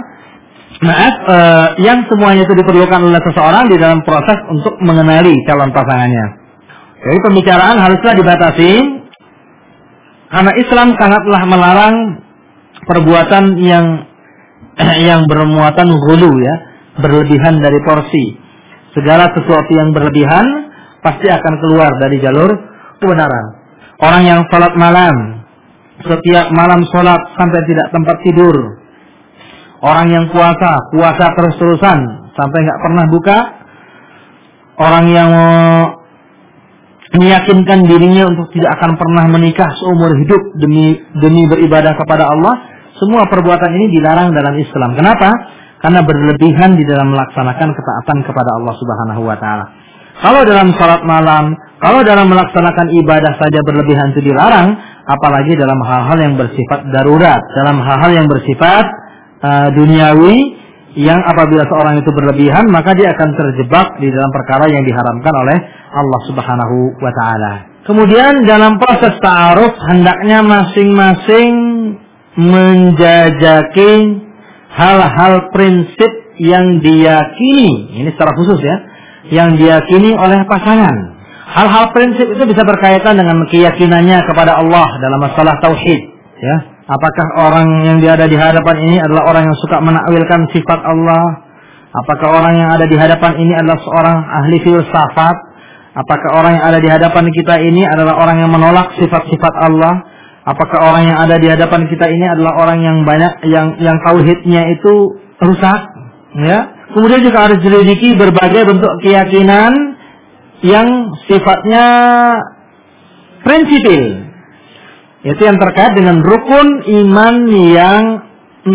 Yang semuanya itu diperlukan oleh seseorang di dalam proses untuk mengenali calon pasangannya. Jadi pembicaraan haruslah dibatasi, karena Islam sangatlah melarang perbuatan yang bermuatan ghulu, ya, berlebihan dari porsi. Segala sesuatu yang berlebihan pasti akan keluar dari jalur kebenaran. Orang yang salat malam, setiap malam salat sampai tidak tempat tidur. Orang yang puasa terus-terusan sampai nggak pernah buka. Orang yang meyakinkan dirinya untuk tidak akan pernah menikah seumur hidup demi beribadah kepada Allah. Semua perbuatan ini dilarang dalam Islam. Kenapa? Karena berlebihan di dalam melaksanakan ketaatan kepada Allah Subhanahu wa taala. Kalau dalam salat malam, kalau dalam melaksanakan ibadah saja berlebihan itu dilarang, apalagi dalam hal-hal yang bersifat darurat, dalam hal-hal yang bersifat duniawi, yang apabila seorang itu berlebihan maka dia akan terjebak di dalam perkara yang diharamkan oleh Allah Subhanahu wa taala. Kemudian dalam proses ta'aruf hendaknya masing-masing menjajaki hal-hal prinsip yang diyakini, ini secara khusus ya, yang diyakini oleh pasangan. Hal-hal prinsip itu bisa berkaitan dengan keyakinannya kepada Allah dalam masalah tauhid, ya. Apakah orang yang ada di hadapan ini adalah orang yang suka menakwilkan sifat Allah? Apakah orang yang ada di hadapan ini adalah seorang ahli filsafat? Apakah orang yang ada di hadapan kita ini adalah orang yang menolak sifat-sifat Allah? Apakah orang yang ada di hadapan kita ini adalah orang yang banyak yang tauhidnya itu rusak, ya? Kemudian juga harus diselidiki berbagai bentuk keyakinan yang sifatnya prinsipil, yaitu yang terkait dengan rukun iman yang 6.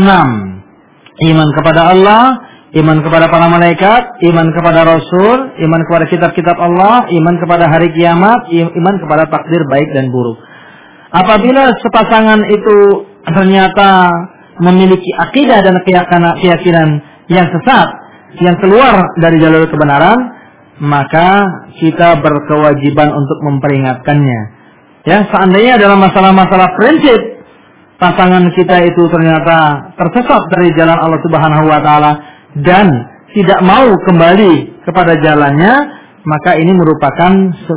Iman kepada Allah, iman kepada para malaikat, iman kepada Rasul, iman kepada kitab-kitab Allah, iman kepada hari kiamat, iman kepada takdir baik dan buruk. Apabila sepasangan itu ternyata memiliki akidah dan keyakinan yang sesat, yang keluar dari jalur kebenaran, maka kita berkewajiban untuk memperingatkannya. Ya, seandainya dalam masalah-masalah prinsip pasangan kita itu ternyata tersesat dari jalan Allah Subhanahu wa taala dan tidak mau kembali kepada jalannya, maka ini merupakan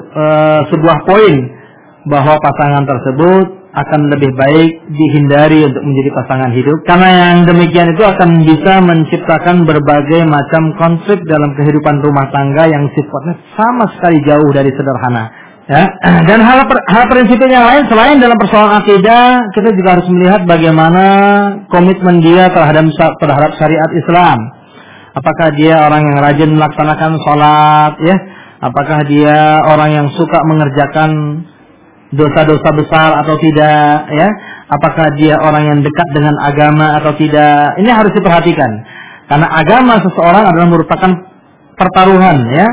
sebuah poin bahwa pasangan tersebut akan lebih baik dihindari untuk menjadi pasangan hidup, karena yang demikian itu akan bisa menciptakan berbagai macam konflik dalam kehidupan rumah tangga yang sifatnya sama sekali jauh dari sederhana, ya. Dan hal prinsipil yang lain selain dalam persoalan akidah, kita juga harus melihat bagaimana komitmen dia terhadap syariat Islam. Apakah dia orang yang rajin melaksanakan sholat, ya? Apakah dia orang yang suka mengerjakan dosa-dosa besar atau tidak, ya? Apakah dia orang yang dekat dengan agama atau tidak? Ini harus diperhatikan, karena agama seseorang adalah merupakan pertaruhan, ya.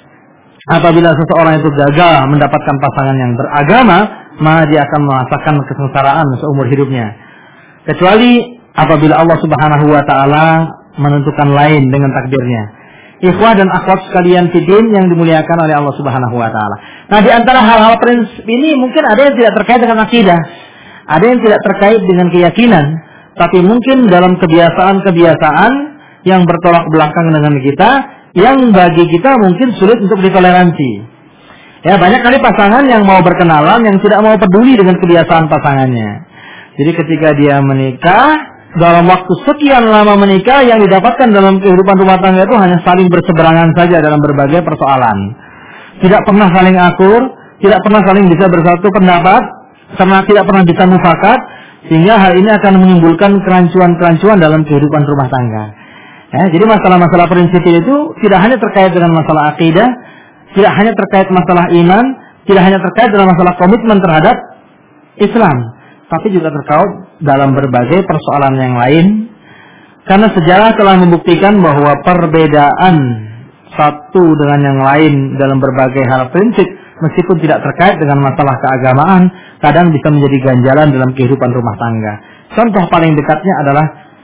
Apabila seseorang itu gagal mendapatkan pasangan yang beragama, maka dia akan merasakan kesengsaraan seumur hidupnya. Kecuali apabila Allah Subhanahu wa taala menentukan lain dengan takdirnya. Ikhwah dan akhwat sekalian fiddin yang dimuliakan oleh Allah Subhanahu wa taala. Nah, di antara hal-hal prinsip ini mungkin ada yang tidak terkait dengan akidah, ada yang tidak terkait dengan keyakinan, tapi mungkin dalam kebiasaan-kebiasaan yang bertolak belakang dengan kita, yang bagi kita mungkin sulit untuk ditoleransi. Ya, banyak kali pasangan yang mau berkenalan yang tidak mau peduli dengan kebiasaan pasangannya. Jadi ketika dia menikah, dalam waktu sekian lama menikah, yang didapatkan dalam kehidupan rumah tangga itu hanya saling berseberangan saja dalam berbagai persoalan. Tidak pernah saling akur, tidak pernah saling bisa bersatu pendapat, karena tidak pernah bisa mufakat, sehingga hal ini akan menimbulkan kerancuan-kerancuan dalam kehidupan rumah tangga. Ya, jadi masalah-masalah prinsip itu tidak hanya terkait dengan masalah akidah, tidak hanya terkait masalah iman, tidak hanya terkait dengan masalah komitmen terhadap Islam, tapi juga terkait dalam berbagai persoalan yang lain. Karena sejarah telah membuktikan bahwa perbedaan satu dengan yang lain dalam berbagai hal prinsip, meskipun tidak terkait dengan masalah keagamaan, kadang bisa menjadi ganjalan dalam kehidupan rumah tangga. Contoh paling dekatnya adalah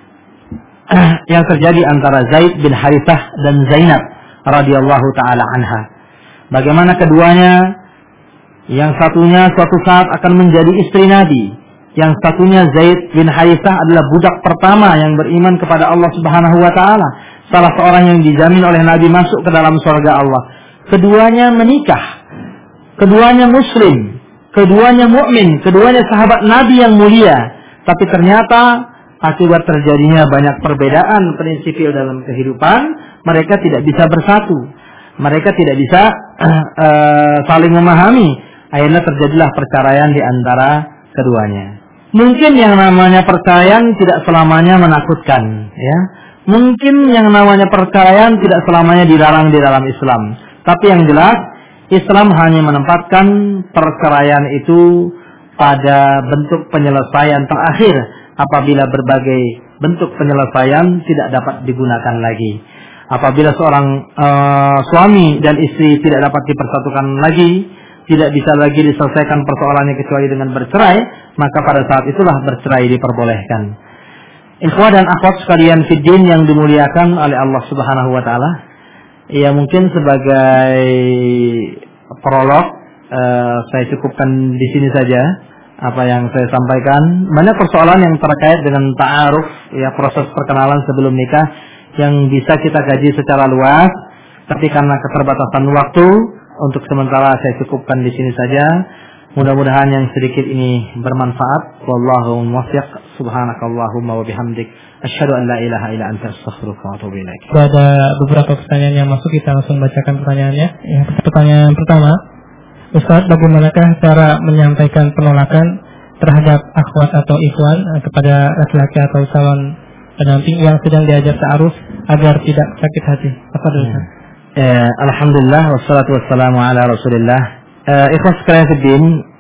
yang terjadi antara Zaid bin Harithah dan Zainab radhiyallahu taala anha. Bagaimana keduanya, yang satunya suatu saat akan menjadi istri Nabi, yang satunya Zaid bin Harithah adalah budak pertama yang beriman kepada Allah Subhanahu wa taala, salah seorang yang dijamin oleh Nabi masuk ke dalam surga Allah. Keduanya menikah, keduanya muslim, keduanya mukmin, keduanya sahabat Nabi yang mulia, tapi ternyata akibat terjadinya banyak perbedaan prinsipil dalam kehidupan, mereka tidak bisa bersatu, mereka tidak bisa saling memahami. Akhirnya terjadilah perceraian di antara keduanya. Mungkin yang namanya perceraian tidak selamanya menakutkan, ya. Mungkin yang namanya perceraian tidak selamanya dilarang di dalam Islam. Tapi yang jelas, Islam hanya menempatkan perceraian itu pada bentuk penyelesaian terakhir apabila berbagai bentuk penyelesaian tidak dapat digunakan lagi. Apabila seorang suami dan istri tidak dapat dipersatukan lagi, tidak bisa lagi diselesaikan persoalannya kecuali dengan bercerai, maka pada saat itulah bercerai diperbolehkan. Ikhwah dan akhwat sekalian fiddin yang dimuliakan oleh Allah Subhanahu wa taala. Ya, mungkin sebagai prolog saya cukupkan di sini saja apa yang saya sampaikan. Banyak persoalan yang terkait dengan ta'aruf, ya, proses perkenalan sebelum nikah yang bisa kita kaji secara luas, tapi karena keterbatasan waktu, untuk sementara saya cukupkan di sini saja. Mudah-mudahan yang sedikit ini bermanfaat. Wallahu muwaffiq. Subhanakallahumma wa bihamdik, asyhadu an la ilaha illa anta, astaghfiruka wa atubu ilaik. Ada beberapa pertanyaan yang masuk, kita langsung bacakan pertanyaannya. Ya, pertanyaan pertama, Ustaz, bagaimanakah cara menyampaikan penolakan terhadap akhwat atau ikhwan kepada laki-laki atau calon pendamping yang sedang diajak ta'aruf agar tidak sakit hati? Apa dulu? Alhamdulillah wassalatu wassalamu ala Rasulillah. Ikhlas sekalian fiddin,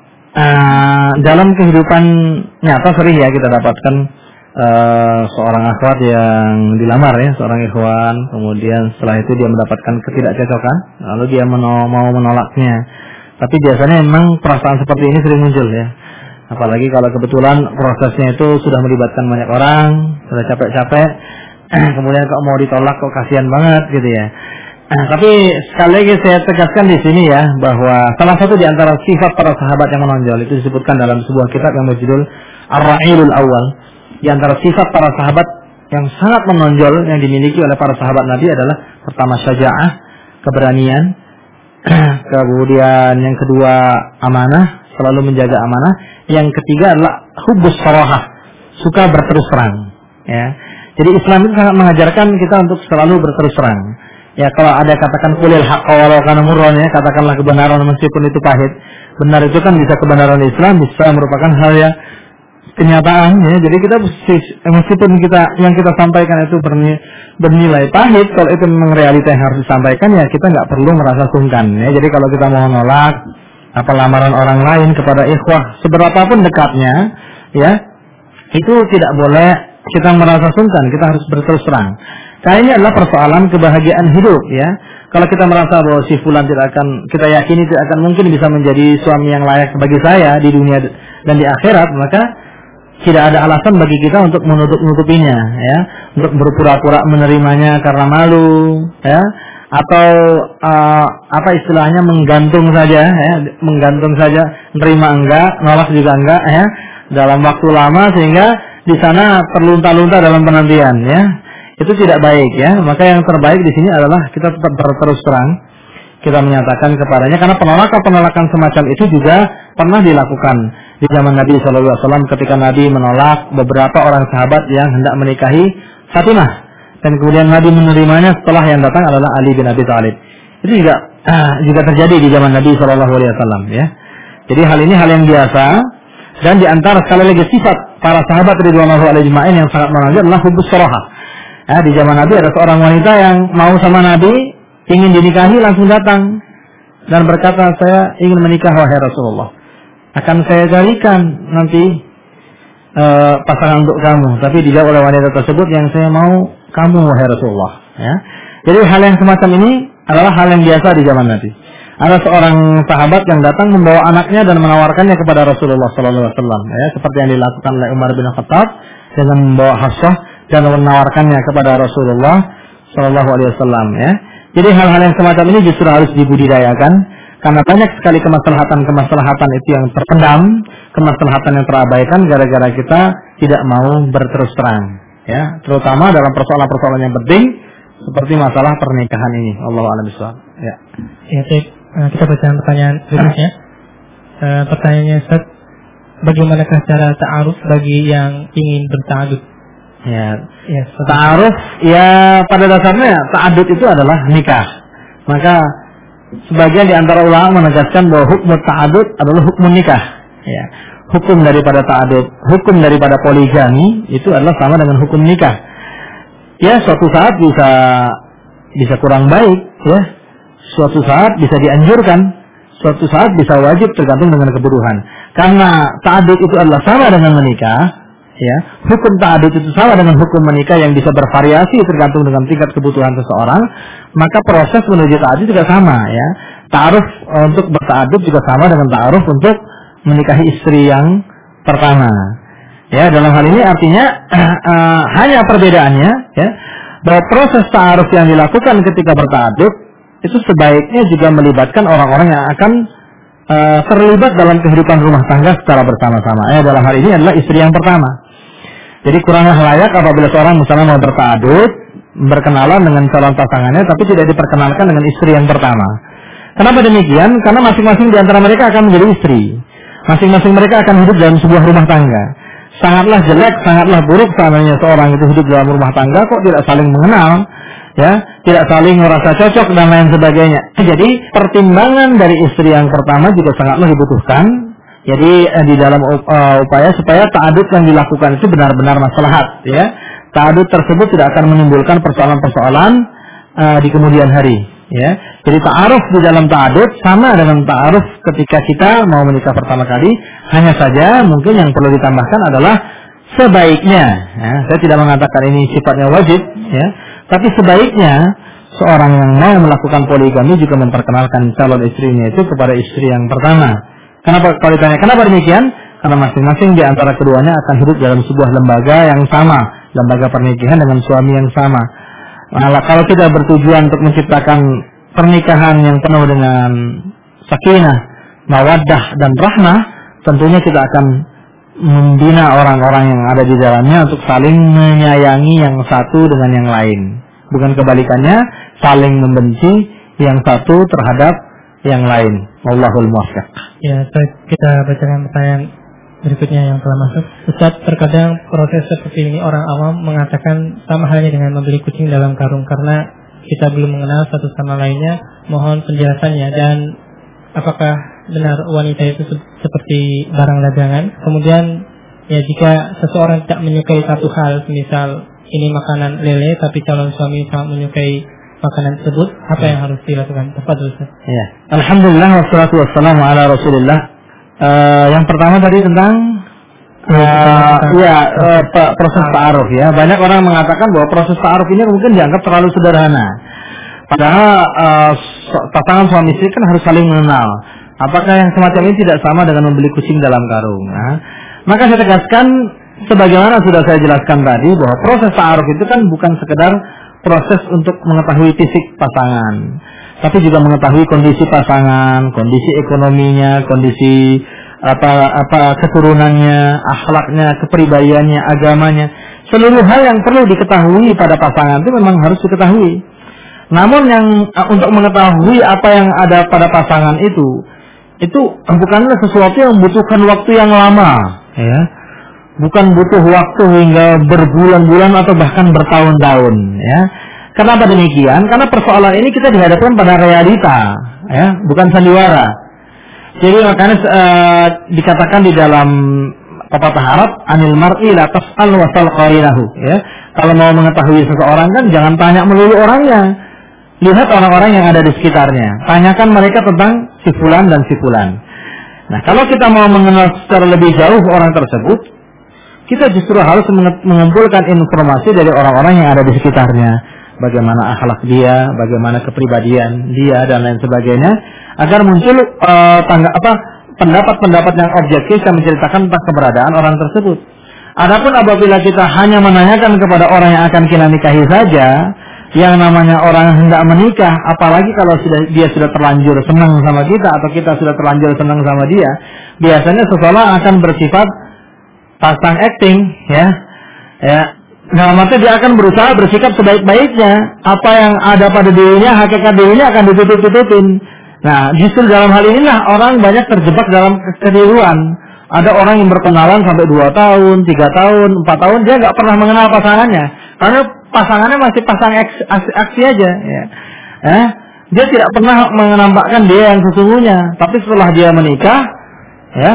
dalam kehidupan nyata sering ya kita dapatkan seorang akhwat yang dilamar, ya, seorang ikhwan, kemudian setelah itu dia mendapatkan ketidakcocokan, lalu dia mau menolaknya. Tapi biasanya memang perasaan seperti ini sering muncul, ya. Apalagi kalau kebetulan prosesnya itu sudah melibatkan banyak orang, sudah capek-capek, kemudian kok mau ditolak, kok kasihan banget gitu ya. Tapi sekali lagi saya tegaskan di sini ya, bahwa salah satu di antara sifat para sahabat yang menonjol itu disebutkan dalam sebuah kitab yang berjudul Ar-Ra'ilul Awal. Di antara sifat para sahabat yang sangat menonjol yang dimiliki oleh para sahabat Nabi adalah pertama syaja'ah, keberanian, kemudian yang kedua amanah, selalu menjaga amanah, yang ketiga adalah hubbus sarahah, suka berterus terang, ya. Jadi Islam itu sangat mengajarkan kita untuk selalu berterus terang. Ya, kalau ada katakan qulil haqqa walau kana murran, ya, katakanlah kebenaran meskipun itu pahit. Benar itu kan bisa kebenaran Islam, bisa merupakan hal yang kenyataan, ya. Jadi kita meskipun yang kita sampaikan itu bernilai pahit, kalau itu memang realita yang harus disampaikan, ya kita nggak perlu merasa sungkan, ya. Jadi kalau kita mau nolak apa lamaran orang lain kepada ikhwah seberapapun dekatnya, ya, itu tidak boleh kita merasa sungkan, kita harus berterus terang. Karena ini adalah persoalan kebahagiaan hidup, ya. Kalau kita merasa bahwa si fulan kita yakini tidak akan mungkin bisa menjadi suami yang layak bagi saya di dunia dan di akhirat, maka tidak ada alasan bagi kita untuk menutup-nutupinya, ya, untuk berpura-pura menerimanya karena malu, ya, atau apa istilahnya menggantung saja, ya, nerima enggak, nolak juga enggak, ya, dalam waktu lama sehingga di sana terlunta-lunta dalam penantian, ya. Itu tidak baik, ya. Maka yang terbaik di sini adalah kita tetap berterus terang, kita menyatakan kepadanya, karena penolakan semacam itu juga pernah dilakukan di zaman Nabi SAW ketika Nabi menolak beberapa orang sahabat yang hendak menikahi Fatimah, dan kemudian Nabi menerimanya setelah yang datang adalah Ali bin Abi Thalib. Itu juga terjadi di zaman Nabi SAW, ya. Jadi hal ini hal yang biasa, dan di antara sekali lagi sifat para sahabat ridwanullah alaihim ajma'in yang sangat menonjol adalah hubbus sarahah. Ya, di zaman Nabi ada seorang wanita yang mau sama Nabi, ingin dinikahi, langsung datang dan berkata, saya ingin menikah wahai Rasulullah. Akan saya carikan nanti pasangan untuk kamu. Tapi dijawab oleh wanita tersebut, yang saya mau kamu wahai Rasulullah. Ya. Jadi hal yang semacam ini adalah hal yang biasa di zaman Nabi. Ada seorang sahabat yang datang membawa anaknya dan menawarkannya kepada Rasulullah SAW. Ya, seperti yang dilakukan oleh Umar bin Khattab dengan membawa Hafsah dan menawarkannya kepada Rasulullah SAW, ya. Jadi hal-hal yang semacam ini justru harus dibudidayakan, karena banyak sekali kemaslahatan itu yang terpendam, kemaslahatan yang terabaikan gara-gara kita tidak mau berterus terang, ya. Terutama dalam persoalan-persoalan yang penting seperti masalah pernikahan ini. Allahu a'lam bishawab. Ya. Ya, baik. Kita baca pertanyaan berikutnya. Pertanyaannya, Ustaz, bagaimanakah cara ta'aruf bagi yang ingin berta'adud? Ya, ta'aruf, ya pada dasarnya ta'adud itu adalah nikah. Maka sebagian di antara ulama menegaskan bahwa hukum ta'adud adalah hukum nikah. Ya, hukum daripada ta'adud, hukum daripada poligami itu adalah sama dengan hukum nikah. Ya, suatu saat bisa kurang baik, ya. Suatu saat bisa dianjurkan, suatu saat bisa wajib, tergantung dengan kebutuhan. Karena ta'adud itu adalah sama dengan menikah, ya, hukum ta'adud itu sama dengan hukum menikah yang bisa bervariasi tergantung dengan tingkat kebutuhan seseorang, maka proses menuju ta'adud juga sama, ya. Ta'aruf untuk berta'adud juga sama dengan ta'aruf untuk menikahi istri yang pertama. Ya, dalam hal ini artinya hanya perbedaannya, ya, bahwa proses ta'aruf yang dilakukan ketika berta'adud itu sebaiknya juga melibatkan orang-orang yang akan terlibat dalam kehidupan rumah tangga secara bersama-sama. Dalam hal ini adalah istri yang pertama. Jadi kuranglah layak apabila seorang misalnya mau berta'adud, berkenalan dengan calon pasangannya, tapi tidak diperkenalkan dengan istri yang pertama. Kenapa demikian? Karena masing-masing di antara mereka akan menjadi istri. Masing-masing mereka akan hidup dalam sebuah rumah tangga. Sangatlah jelek, sangatlah buruk seandainya seorang itu hidup dalam rumah tangga kok tidak saling mengenal, ya, tidak saling merasa cocok dan lain sebagainya. Jadi pertimbangan dari istri yang pertama juga sangatlah dibutuhkan. Jadi di dalam upaya supaya ta'adud yang dilakukan itu benar-benar maslahat, ya. Ta'adud tersebut tidak akan menimbulkan persoalan-persoalan di kemudian hari, ya. Jadi ta'aruf di dalam ta'adud sama dengan ta'aruf ketika kita mau menikah pertama kali. Hanya saja mungkin yang perlu ditambahkan adalah sebaiknya, ya, saya tidak mengatakan ini sifatnya wajib, ya, tapi sebaiknya seorang yang mau melakukan poligami juga memperkenalkan calon istrinya itu kepada istri yang pertama. Kenapa? Kalau ditanya kenapa demikian? Karena masing-masing di antara keduanya akan hidup dalam sebuah lembaga yang sama, lembaga pernikahan dengan suami yang sama. Nah, kalau kita bertujuan untuk menciptakan pernikahan yang penuh dengan sakinah, mawaddah dan rahmah, tentunya kita akan membina orang-orang yang ada di dalamnya untuk saling menyayangi yang satu dengan yang lain. Bukan kebalikannya, saling membenci yang satu terhadap yang lain. Wallahul muwaffiq. Ya, kita bacakan pertanyaan berikutnya yang telah masuk. Ustaz, terkadang proses seperti ini orang awam mengatakan sama halnya dengan membeli kucing dalam karung karena kita belum mengenal satu sama lainnya. Mohon penjelasannya, dan apakah benar wanita itu seperti barang dagangan? Kemudian, ya, jika seseorang tidak menyukai satu hal, misal ini makanan lele tapi calon suami sangat menyukai makanan tersebut, apa yang harus dilakukan? Tafadhol, Ustaz. Ya. Alhamdulillah wassalatu wassalamu ala Rasulillah. Yang pertama tadi tentang proses ta'aruf, ya. Banyak orang mengatakan bahwa proses ta'aruf ini mungkin dianggap terlalu sederhana. Padahal pasangan suami istri kan harus saling mengenal. Apakah yang semacam ini tidak sama dengan membeli kucing dalam karung? Nah, maka saya tegaskan sebagaimana sudah saya jelaskan tadi bahwa proses ta'aruf itu kan bukan sekedar proses untuk mengetahui fisik pasangan, tapi juga mengetahui kondisi pasangan, kondisi ekonominya, kondisi keturunannya, akhlaknya, kepribadiannya, agamanya. Seluruh hal yang perlu diketahui pada pasangan itu memang harus diketahui. Namun yang untuk mengetahui apa yang ada pada pasangan itu bukanlah sesuatu yang membutuhkan waktu yang lama, ya. Bukan butuh waktu hingga berbulan-bulan atau bahkan bertahun-tahun, ya. Kenapa demikian? Karena persoalan ini kita dihadapkan pada realita, ya, bukan sandiwara. Jadi makanya dikatakan di dalam pepatah Arab, anil mar'i la tas'al wa sal qarinahu, ya. Kalau mau mengetahui seseorang kan jangan tanya melulu orangnya. Lihat orang-orang yang ada di sekitarnya. Tanyakan mereka tentang si fulan dan si fulan. Nah, kalau kita mau mengenal secara lebih jauh orang tersebut, kita justru harus mengumpulkan informasi dari orang-orang yang ada di sekitarnya. Bagaimana akhlak dia, bagaimana kepribadian dia, dan lain sebagainya, agar muncul pendapat-pendapat yang objektif yang menceritakan tentang keberadaan orang tersebut. Adapun apabila kita hanya menanyakan kepada orang yang akan kita nikahi saja, yang namanya orang hendak menikah, apalagi kalau dia sudah terlanjur senang sama kita atau kita sudah terlanjur senang sama dia, biasanya seseorang akan bersifat pasang acting, ya. Dalam arti dia akan berusaha bersikap sebaik-baiknya. Apa yang ada pada dirinya, hakikat dirinya akan ditutup-tutupin. Nah, justru dalam hal inilah orang banyak terjebak dalam kekeliruan. Ada orang yang berkenalan sampai 2 tahun, 3 tahun, 4 tahun, dia nggak pernah mengenal pasangannya. Karena pasangannya masih pasang aksi aja, ya. Dia tidak pernah menampakkan dia yang sesungguhnya. Tapi setelah dia menikah, ya,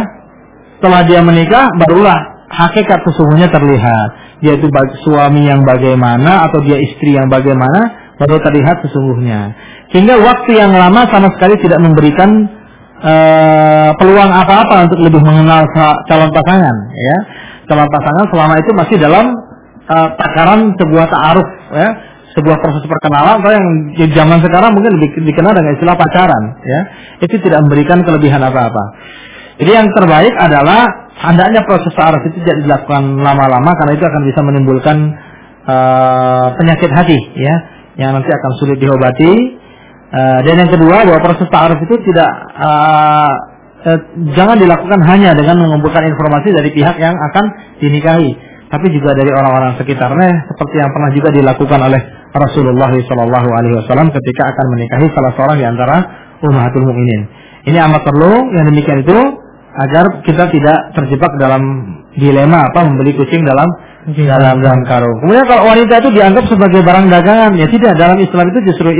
barulah hakikat sesungguhnya terlihat. Dia itu suami yang bagaimana atau dia istri yang bagaimana, baru terlihat sesungguhnya. Hingga waktu yang lama sama sekali tidak memberikan peluang apa-apa untuk lebih mengenal calon pasangan, ya. calon pasangan selama itu masih dalam takaran sebuah ta'aruf, ya, sebuah proses perkenalan, atau yang di zaman sekarang mungkin lebih dikenal dengan istilah pacaran, ya. Itu tidak memberikan kelebihan apa-apa. Jadi yang terbaik adalah hendaknya proses ta'aruf itu tidak dilakukan lama-lama, karena itu akan bisa menimbulkan penyakit hati, ya, yang nanti akan sulit diobati. Dan yang kedua, bahwa proses ta'aruf itu tidak jangan dilakukan hanya dengan mengumpulkan informasi dari pihak yang akan dinikahi, tapi juga dari orang-orang sekitarnya, seperti yang pernah juga dilakukan oleh Rasulullah SAW ketika akan menikahi salah seorang di antara ummahatul mukminin. Ini amat perlu yang demikian itu, agar kita tidak terjebak dalam dilema membeli kucing dalam karung. Kemudian kalau wanita itu dianggap sebagai barang dagangan, ya tidak. Dalam Islam itu justru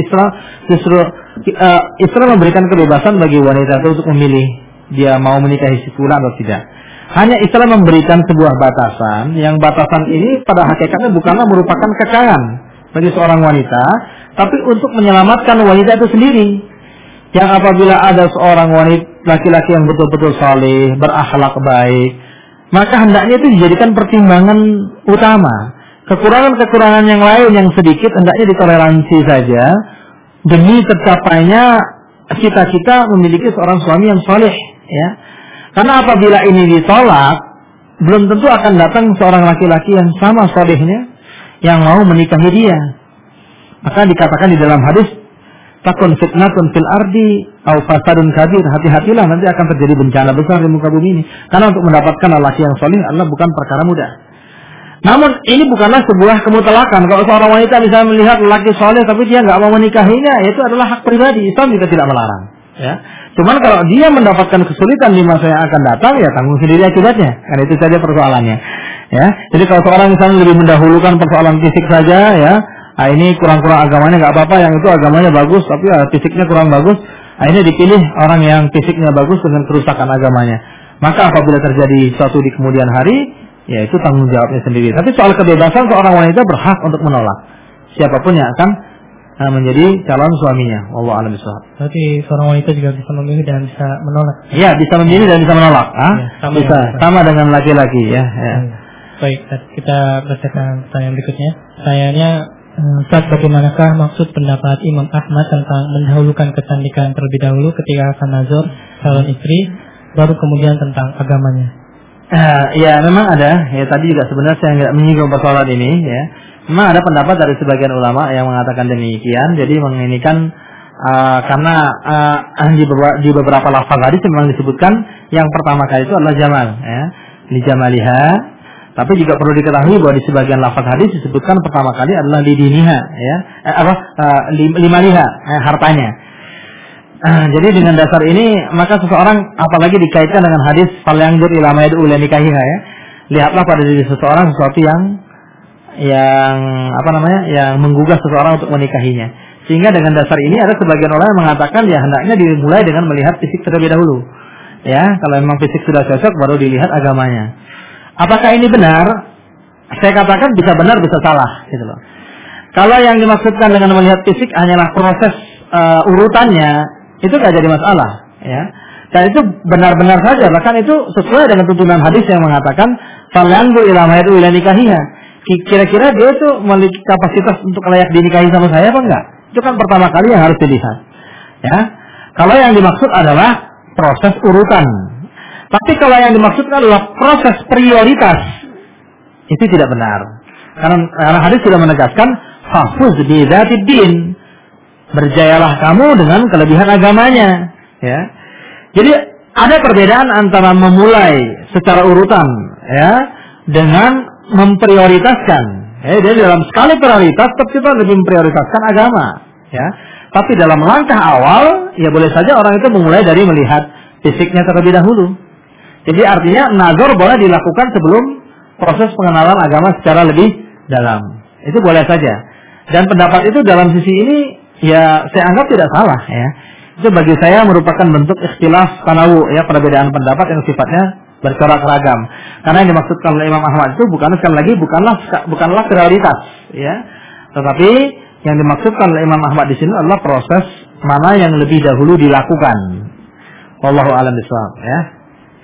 Islam memberikan kebebasan bagi wanita itu untuk memilih dia mau menikahi si fulan atau tidak. Hanya Islam memberikan sebuah batasan, yang batasan ini pada hakikatnya bukanlah merupakan kekangan bagi seorang wanita, tapi untuk menyelamatkan wanita itu sendiri. Yang apabila ada seorang wanita laki-laki yang betul-betul saleh, berakhlak baik, maka hendaknya itu dijadikan pertimbangan utama. Kekurangan-kekurangan yang lain yang sedikit hendaknya ditoleransi saja demi tercapainya cita-cita memiliki seorang suami yang saleh, ya. Karena apabila ini ditolak, belum tentu akan datang seorang laki-laki yang sama salehnya yang mau menikahi dia. Maka dikatakan di dalam hadis, takun fitnatun fil ardi au fasadun kabir, hati-hatilah nanti akan terjadi bencana besar di muka bumi ini. Karena untuk mendapatkan lelaki yang saleh adalah bukan perkara mudah. Namun ini bukanlah sebuah kemutlakan. Kalau seorang wanita bisa melihat lelaki saleh tapi dia nggak mau menikahinya, itu adalah hak pribadi. Islam juga tidak melarang, ya. Cuman kalau dia mendapatkan kesulitan di masa yang akan datang, ya tanggung sendiri akibatnya. Karena itu saja persoalannya, ya. Jadi kalau seorang misalnya lebih mendahulukan persoalan fisik saja, ya, ini kurang-kurang agamanya nggak apa-apa, yang itu agamanya bagus tapi fisiknya kurang bagus, ini dipilih orang yang fisiknya bagus dengan kerusakan agamanya. Maka apabila terjadi suatu di kemudian hari, ya itu tanggung jawabnya sendiri. Tapi soal kebebasan, seorang wanita berhak untuk menolak siapapun yang akan menjadi calon suaminya. Wallahu a'lam bishawab. Berarti seorang wanita juga bisa memilih dan bisa menolak. Ya, bisa memilih dan bisa menolak. Bisa, sama dengan laki-laki, ya. Baik, kita bacakan pertanyaan berikutnya. Pertanyaannya, Ustaz, bagaimanakah maksud pendapat Imam Ahmad tentang mendahulukan kecantikan terlebih dahulu ketika akan nazar calon istri, baru kemudian tentang agamanya? Ya, memang ada. Ya, tadi juga sebenarnya saya nggak menyinggung persoalan ini, ya. Memang ada pendapat dari sebagian ulama yang mengatakan demikian. Jadi menginikan karena di beberapa lafaz hadis memang disebutkan yang pertama kali itu adalah jamal, ya, li jamaliha. Tapi juga perlu diketahui bahwa di sebagian lafaz hadis disebutkan pertama kali adalah lidiniha, ya, limaliha, hartanya. Jadi dengan dasar ini maka seseorang apalagi dikaitkan dengan hadis fal yanzur ila ma yad'u ila nikahiha, ya. Lihatlah pada diri seseorang sesuatu yang menggugah seseorang untuk menikahinya. Sehingga dengan dasar ini ada sebagian orang yang mengatakan ya hendaknya dimulai dengan melihat fisik terlebih dahulu. Ya, kalau memang fisik sudah cocok baru dilihat agamanya. Apakah ini benar? Saya katakan bisa benar bisa salah, gitu loh. Kalau yang dimaksudkan dengan melihat fisik hanyalah proses urutannya, itu nggak jadi masalah, ya. Dan itu benar-benar saja, bahkan itu sesuai dengan tuntunan hadis yang mengatakan falyanzu ila ma yad'u ila nikahiha. Kira-kira dia itu memiliki kapasitas untuk layak dinikahi sama saya apa enggak? Itu kan pertama kali yang harus dilihat, ya. Kalau yang dimaksud adalah proses urutan, tapi kalau yang dimaksudkan adalah proses prioritas, itu tidak benar. Karena hadis sudah menegaskan hafuz bi dzatid din, berjayalah kamu dengan kelebihan agamanya, ya. Jadi ada perbedaan antara memulai secara urutan, ya, dengan memprioritaskan. Jadi dalam skala prioritas kita lebih memprioritaskan agama, ya. Tapi dalam langkah awal, ya boleh saja orang itu memulai dari melihat fisiknya terlebih dahulu. Jadi artinya nazar boleh dilakukan sebelum proses pengenalan agama secara lebih dalam. Itu boleh saja. Dan pendapat itu dalam sisi ini ya saya anggap tidak salah, ya. Itu bagi saya merupakan bentuk ikhtilaf tanawu, ya, perbedaan pendapat yang sifatnya bercorak ragam. Karena yang dimaksudkan oleh Imam Ahmad itu bukanlah prioritas, ya. Tetapi yang dimaksudkan oleh Imam Ahmad di sini adalah proses mana yang lebih dahulu dilakukan. Wallahu a'lam bishawab, ya.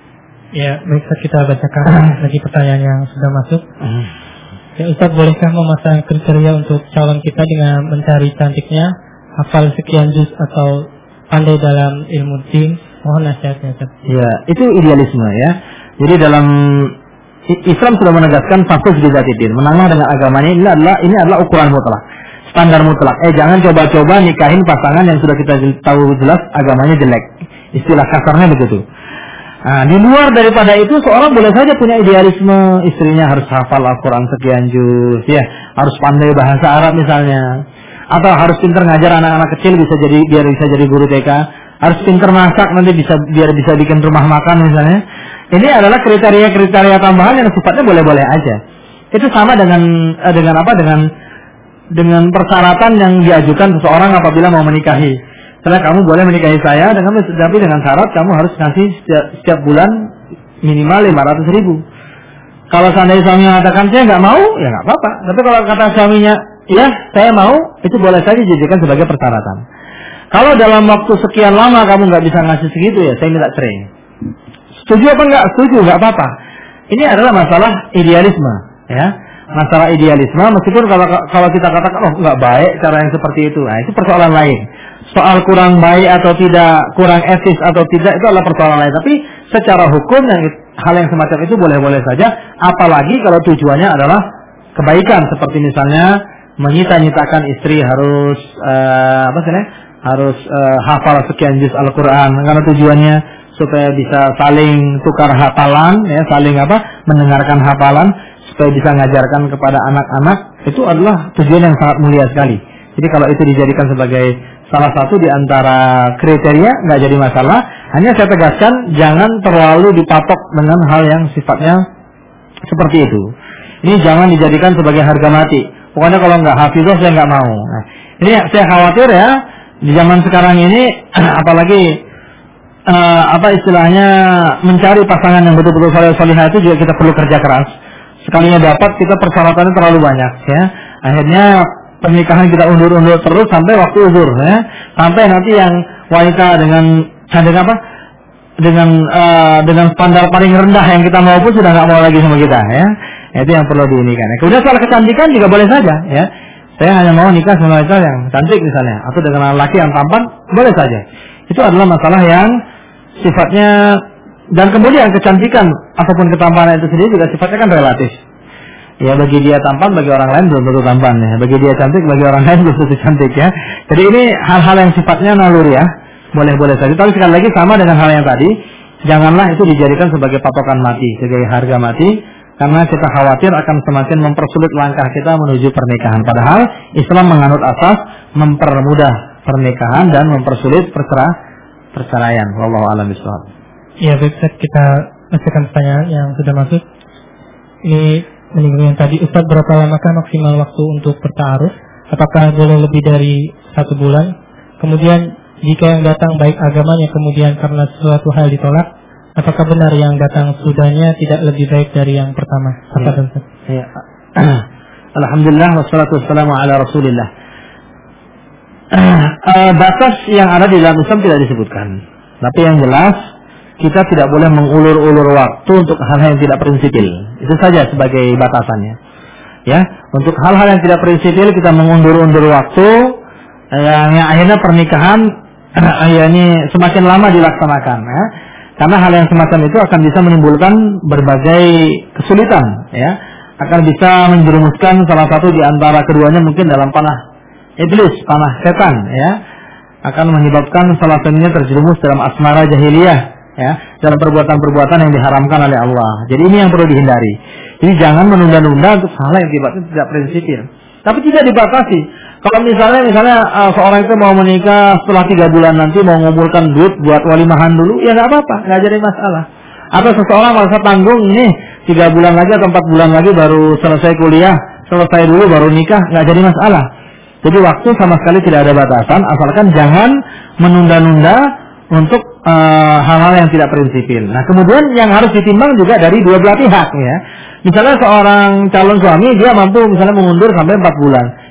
Ya, baik, kita bacakan lagi pertanyaan yang sudah masuk. Ya, Ustaz, bolehkah memasang kriteria untuk calon kita dengan mencari cantiknya, hafal sekian juz atau pandai dalam ilmu din? Mohon nasihatnya, Ustaz. Ya, itu idealisme ya. Jadi dalam Islam sudah menegaskan fasih bizatidin, menanglah dengan agamanya. Ini adalah ukuran mutlak, standar mutlak. Jangan coba-coba nikahin pasangan yang sudah kita tahu jelas agamanya jelek. Istilah kasarnya begitu. Nah, di luar daripada itu, seorang boleh saja punya idealisme, istrinya harus hafal Al-Quran sekian juz, ya, harus pandai bahasa Arab misalnya, atau harus pintar ngajar anak-anak kecil biar bisa jadi guru TK, harus pintar masak nanti biar bisa bikin rumah makan misalnya. Ini adalah kriteria-kriteria tambahan yang sifatnya boleh-boleh aja. Itu sama dengan persyaratan yang diajukan seseorang apabila mau menikahi. Setelah kamu boleh menikahi saya, tapi dengan syarat kamu harus ngasih setiap bulan minimal 500.000. Kalau seandainya suami mengatakan saya nggak mau, ya nggak apa-apa. Tapi kalau kata suaminya, ya saya mau, itu boleh saja dijadikan sebagai persyaratan. Kalau dalam waktu sekian lama kamu nggak bisa ngasih segitu, ya saya minta cerai. Setuju apa nggak? Setuju, nggak apa-apa. Ini adalah masalah idealisme, ya. Masalah idealisme, meskipun kalau kita katakan nggak baik cara yang seperti itu, nah itu persoalan lain. Soal kurang baik atau tidak, kurang etis atau tidak, itu adalah persoalan lain. Tapi secara hukum hal yang semacam itu boleh-boleh saja, apalagi kalau tujuannya adalah kebaikan, seperti misalnya menyita-nyitakan istri harus hafal sekian juz Al-Quran, karena tujuannya supaya bisa saling tukar hafalan, ya, saling mendengarkan hafalan, supaya bisa mengajarkan kepada anak-anak. Itu adalah tujuan yang sangat mulia sekali. Jadi kalau itu dijadikan sebagai salah satu di antara kriteria, nggak jadi masalah. Hanya saya tegaskan, jangan terlalu dipatok dengan hal yang sifatnya seperti itu. Ini jangan dijadikan sebagai harga mati. Pokoknya kalau nggak hafizah saya nggak mau. Nah, ini saya khawatir ya, di zaman sekarang ini, apalagi istilahnya mencari pasangan yang betul-betul saleh-salihah itu juga kita perlu kerja keras. Sekalinya dapat, kita persyaratannya terlalu banyak, ya. Akhirnya pernikahan kita undur-undur terus sampai waktu uzur, ya. Sampai nanti yang wanita dengan standar paling rendah yang kita mau pun sudah nggak mau lagi sama kita, ya. Itu yang perlu diinikan. Kemudian soal kecantikan juga boleh saja, ya. Saya hanya mau nikah sama wanita yang cantik misalnya, atau dengan laki yang tampan, boleh saja. Itu adalah masalah yang sifatnya, dan kemudian kecantikan ataupun ketampanan itu sendiri juga sifatnya kan relatif. Ya, bagi dia tampan, bagi orang lain belum tentu tampan, ya. Bagi dia cantik, bagi orang lain belum tentu cantik, ya. Jadi ini hal-hal yang sifatnya naluri, ya. Boleh-boleh saja. Tapi sekali lagi sama dengan hal yang tadi, janganlah itu dijadikan sebagai patokan mati, sebagai harga mati, karena kita khawatir akan semakin mempersulit langkah kita menuju pernikahan. Padahal Islam menganut asas mempermudah pernikahan dan mempersulit perceraian. Wallahu a'lam bishawab. Ya, baik, kita bacakan pertanyaan yang sudah masuk. Ini menyinggung yang tadi, Ustaz, berapa lamakah maksimal waktu untuk bertaaruf? Apakah boleh lebih dari 1 bulan? Kemudian jika yang datang baik agamanya kemudian karena sesuatu hal ditolak, apakah benar yang datang sudahnya tidak lebih baik dari yang pertama? Ya. Alhamdulillah wassalatu wassalamu ala Rasulillah. Batas yang ada di dalam Islam tidak disebutkan. Tapi yang jelas, kita tidak boleh mengulur-ulur waktu untuk hal-hal yang tidak prinsipil. Itu saja sebagai batasannya. Ya, untuk hal-hal yang tidak prinsipil kita mengundur-undur waktu, yang akhirnya pernikahan ini semakin lama dilaksanakan, ya. Karena hal yang semacam itu akan bisa menimbulkan berbagai kesulitan, ya. Akan bisa menjerumuskan salah satu di antara keduanya mungkin dalam panah iblis, panah setan, ya. Akan menyebabkan salah satunya terjerumus dalam asmara jahiliyah, ya, dalam perbuatan-perbuatan yang diharamkan oleh Allah. Jadi ini yang perlu dihindari. Jadi jangan menunda-nunda untuk hal yang tidak prinsipil. Tapi tidak dibatasi. Kalau misalnya seorang itu mau menikah setelah 3 bulan nanti mau ngumpulkan duit buat walimahan dulu, ya nggak apa-apa, nggak jadi masalah. Atau seseorang merasa tanggung, nih 3 bulan lagi atau 4 bulan lagi baru selesai kuliah, selesai dulu baru nikah, nggak jadi masalah. Jadi waktu sama sekali tidak ada batasan, asalkan jangan menunda-nunda untuk hal-hal yang tidak prinsipil. Nah, kemudian yang harus ditimbang juga dari dua belah pihak, ya. Misalnya seorang calon suami dia mampu misalnya mengundur sampai 4 bulan.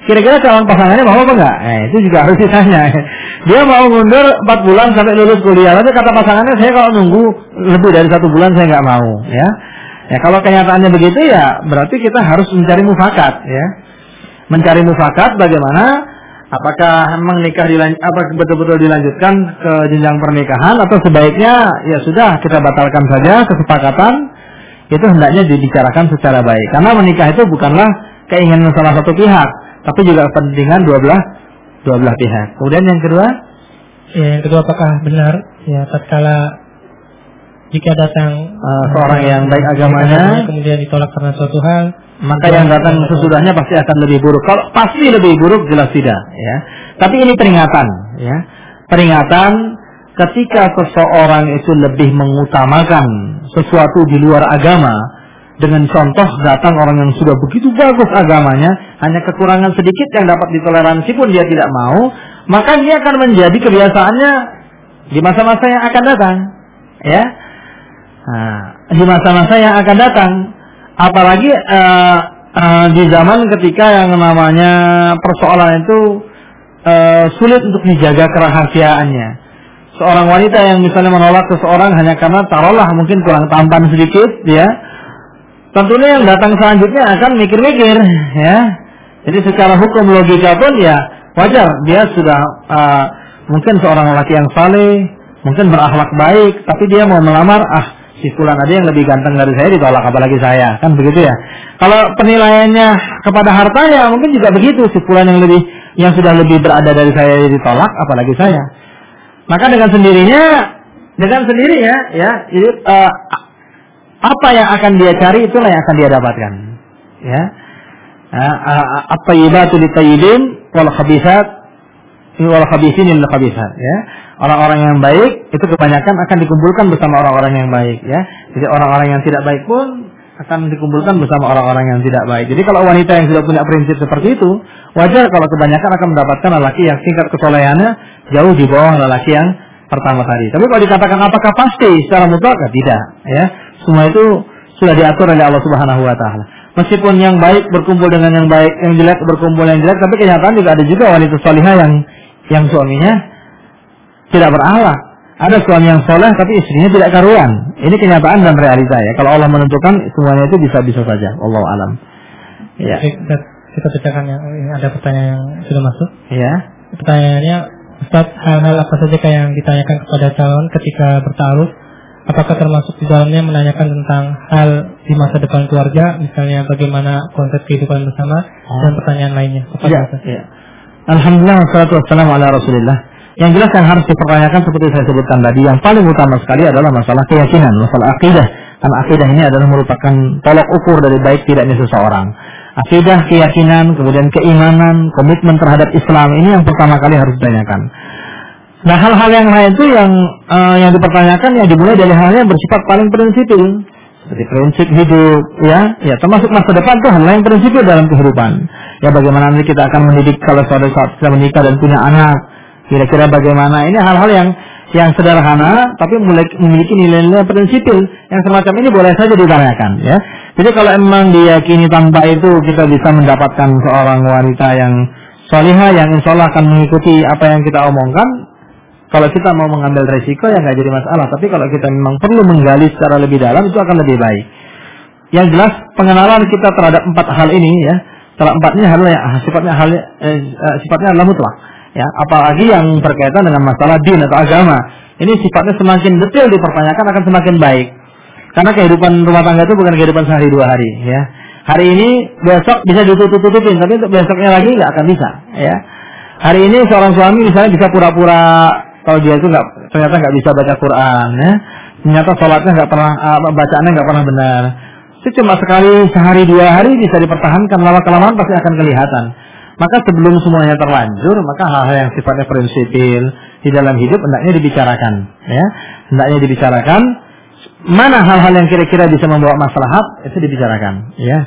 Kira-kira calon pasangannya mau apa enggak? Itu juga harus ditanya. Dia mau mundur 4 bulan sampai lulus kuliah. Tapi kata pasangannya, saya kalau nunggu lebih dari 1 bulan saya nggak mau. Ya, kalau kenyataannya begitu ya berarti kita harus mencari mufakat. Ya, mencari mufakat bagaimana? Apakah memang nikah betul-betul dilanjutkan ke jenjang pernikahan atau sebaiknya ya sudah kita batalkan saja kesepakatan itu hendaknya dibicarakan secara baik. Karena menikah itu bukanlah keinginan salah satu pihak, tapi juga kepentingan dua belah pihak. Kemudian yang kedua, apakah benar ya tatkala jika datang seorang yang baik agamanya kemudian ditolak karena suatu hal, maka yang datang sesudahnya pasti akan lebih buruk. Kalau pasti lebih buruk jelas tidak, ya. Tapi ini peringatan, ya. Peringatan ketika seseorang itu lebih mengutamakan sesuatu di luar agama, dengan contoh datang orang yang sudah begitu bagus agamanya, hanya kekurangan sedikit yang dapat ditoleransi pun dia tidak mau, maka dia akan menjadi kebiasaannya di masa-masa yang akan datang, ya. Di masa-masa yang akan datang, apalagi di zaman ketika yang namanya persoalan itu sulit untuk dijaga kerahasiaannya. Seorang wanita yang misalnya menolak seseorang hanya karena taruhlah mungkin kurang tampan sedikit, ya. Tentunya yang datang selanjutnya akan mikir-mikir, ya. Jadi secara hukum logika pun ya wajar dia sudah mungkin seorang lelaki yang saleh, mungkin berakhlak baik, tapi dia mau melamar, si fulan ada yang lebih ganteng dari saya ditolak, apalagi saya, kan begitu ya. Kalau penilaiannya kepada hartanya mungkin juga begitu, si fulan yang sudah lebih berada dari saya ditolak, apalagi saya. Maka dengan sendirinya ya, jadi apa yang akan dia cari itulah yang akan dia dapatkan, ya. At-thayyibatu lit-thayyibin wal khabithat wal khabithin lil khabithat, ya. Orang-orang yang baik itu kebanyakan akan dikumpulkan bersama orang-orang yang baik, ya. Jadi orang-orang yang tidak baik pun akan dikumpulkan bersama orang-orang yang tidak baik. Jadi kalau wanita yang sudah punya prinsip seperti itu, wajar kalau kebanyakan akan mendapatkan lelaki yang tingkat kesolehannya jauh di bawah lelaki yang pertama tadi. Tapi kalau dikatakan apakah pasti secara mutlak? Tidak, ya. Semua itu sudah diatur oleh Allah Subhanahu wa taala. Meskipun yang baik berkumpul dengan yang baik, yang jelek berkumpul yang jelek, tapi kenyataan juga ada juga wanita salihah yang suaminya tidak berakhlak. Ada suami yang soleh tapi istrinya tidak karuan. Ini kenyataan dan realita, ya. Kalau Allah menentukan semuanya itu bisa-bisa saja. Wallahu alam. Ya. Kita bacakan yang ada pertanyaan yang sudah masuk. Ya. Pertanyaannya, Ustaz, hal-hal apa saja yang ditanyakan kepada calon ketika bertaruh? Apakah termasuk di dalamnya menanyakan tentang hal di masa depan keluarga, misalnya bagaimana konsep kehidupan bersama dan pertanyaan lainnya? Ya. Alhamdulillah wassalatu wassalamu ala Rasulillah. Yang jelas yang harus dipertanyakan seperti saya sebutkan tadi, yang paling utama sekali adalah masalah keyakinan, masalah akidah. Karena akidah ini adalah merupakan tolak ukur dari baik tidaknya seseorang. Akidah, keyakinan, kemudian keimanan, komitmen terhadap Islam, ini yang pertama kali harus ditanyakan. Nah, hal-hal yang lain itu yang dipertanyakan yang dimulai dari hal yang bersifat paling prinsipil, seperti prinsip hidup, ya termasuk masa depan itu hal yang prinsipil dalam kehidupan. Ya, bagaimana nanti kita akan mendidik kalau suatu saat kita menikah dan punya anak, kira-kira bagaimana? Ini hal-hal yang sederhana tapi memiliki nilai-nilai prinsipil yang semacam ini boleh saja ditanyakan, ya. Jadi kalau memang diyakini tanpa itu kita bisa mendapatkan seorang wanita yang salihah yang insyaallah akan mengikuti apa yang kita omongkan, kalau kita mau mengambil resiko ya nggak jadi masalah. Tapi kalau kita memang perlu menggali secara lebih dalam itu akan lebih baik. Yang jelas pengenalan kita terhadap 4 hal ini, ya, terhadap 4 ini sifatnya adalah mutlak. Ya, apalagi yang berkaitan dengan masalah din atau agama, ini sifatnya semakin detail dipertanyakan akan semakin baik. Karena kehidupan rumah tangga itu bukan kehidupan sehari 2 hari, ya. Hari ini, besok bisa ditutup-tutupin, tapi untuk besoknya lagi nggak akan bisa, ya. Hari ini seorang suami misalnya bisa pura-pura kalau dia itu ternyata nggak bisa baca Quran, ya. Ternyata sholatnya nggak pernah, bacaannya nggak pernah benar. Itu cuma sekali, sehari 2 hari bisa dipertahankan, lama-kelamaan pasti akan kelihatan. Maka sebelum semuanya terlanjur, maka hal-hal yang sifatnya prinsipil di dalam hidup hendaknya dibicarakan, ya. Hendaknya dibicarakan. Mana hal-hal yang kira-kira bisa membawa maslahat itu dibicarakan, ya.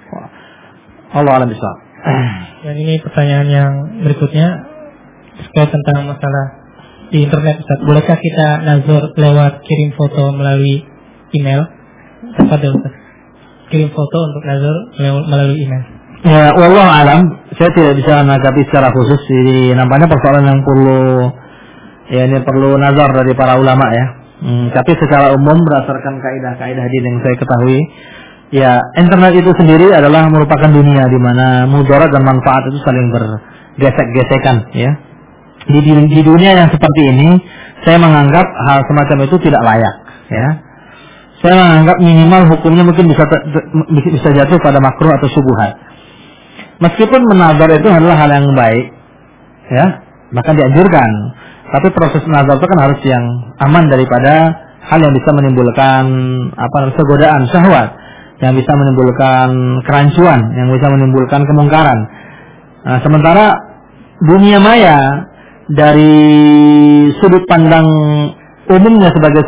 Allah a'lam bishawab. Dan ini pertanyaan yang berikutnya terkait tentang masalah di internet, Ustaz. Bolehkah kita nazar lewat kirim foto melalui email? Tafadhol, Ustaz. Kirim foto untuk nazar melalui email. Ya, wallahu alam. Saya tidak bisa menanggapi secara khusus. Jadi nampaknya persoalan yang perlu nazar dari para ulama ya. Tapi secara umum berdasarkan kaidah-kaidah hadis yang saya ketahui, ya internet itu sendiri adalah merupakan dunia di mana mudarat dan manfaat itu saling bergesek-gesekan ya. Di dunia yang seperti ini, saya menganggap hal semacam itu tidak layak ya. Saya menganggap minimal hukumnya mungkin bisa jatuh pada makruh atau syubhat. Meskipun menazar itu adalah hal yang baik, ya, bahkan dianjurkan. Tapi proses menazar itu kan harus yang aman daripada hal yang bisa menimbulkan godaan syahwat, yang bisa menimbulkan kerancuan, yang bisa menimbulkan kemungkaran. Nah, sementara dunia maya dari sudut pandang umumnya sebagai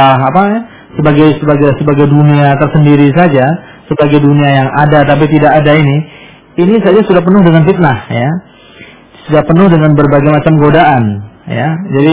sebagai dunia tersendiri saja, sebagai dunia yang ada tapi tidak ada ini saja sudah penuh dengan fitnah ya. Sudah penuh dengan berbagai macam godaan ya. Jadi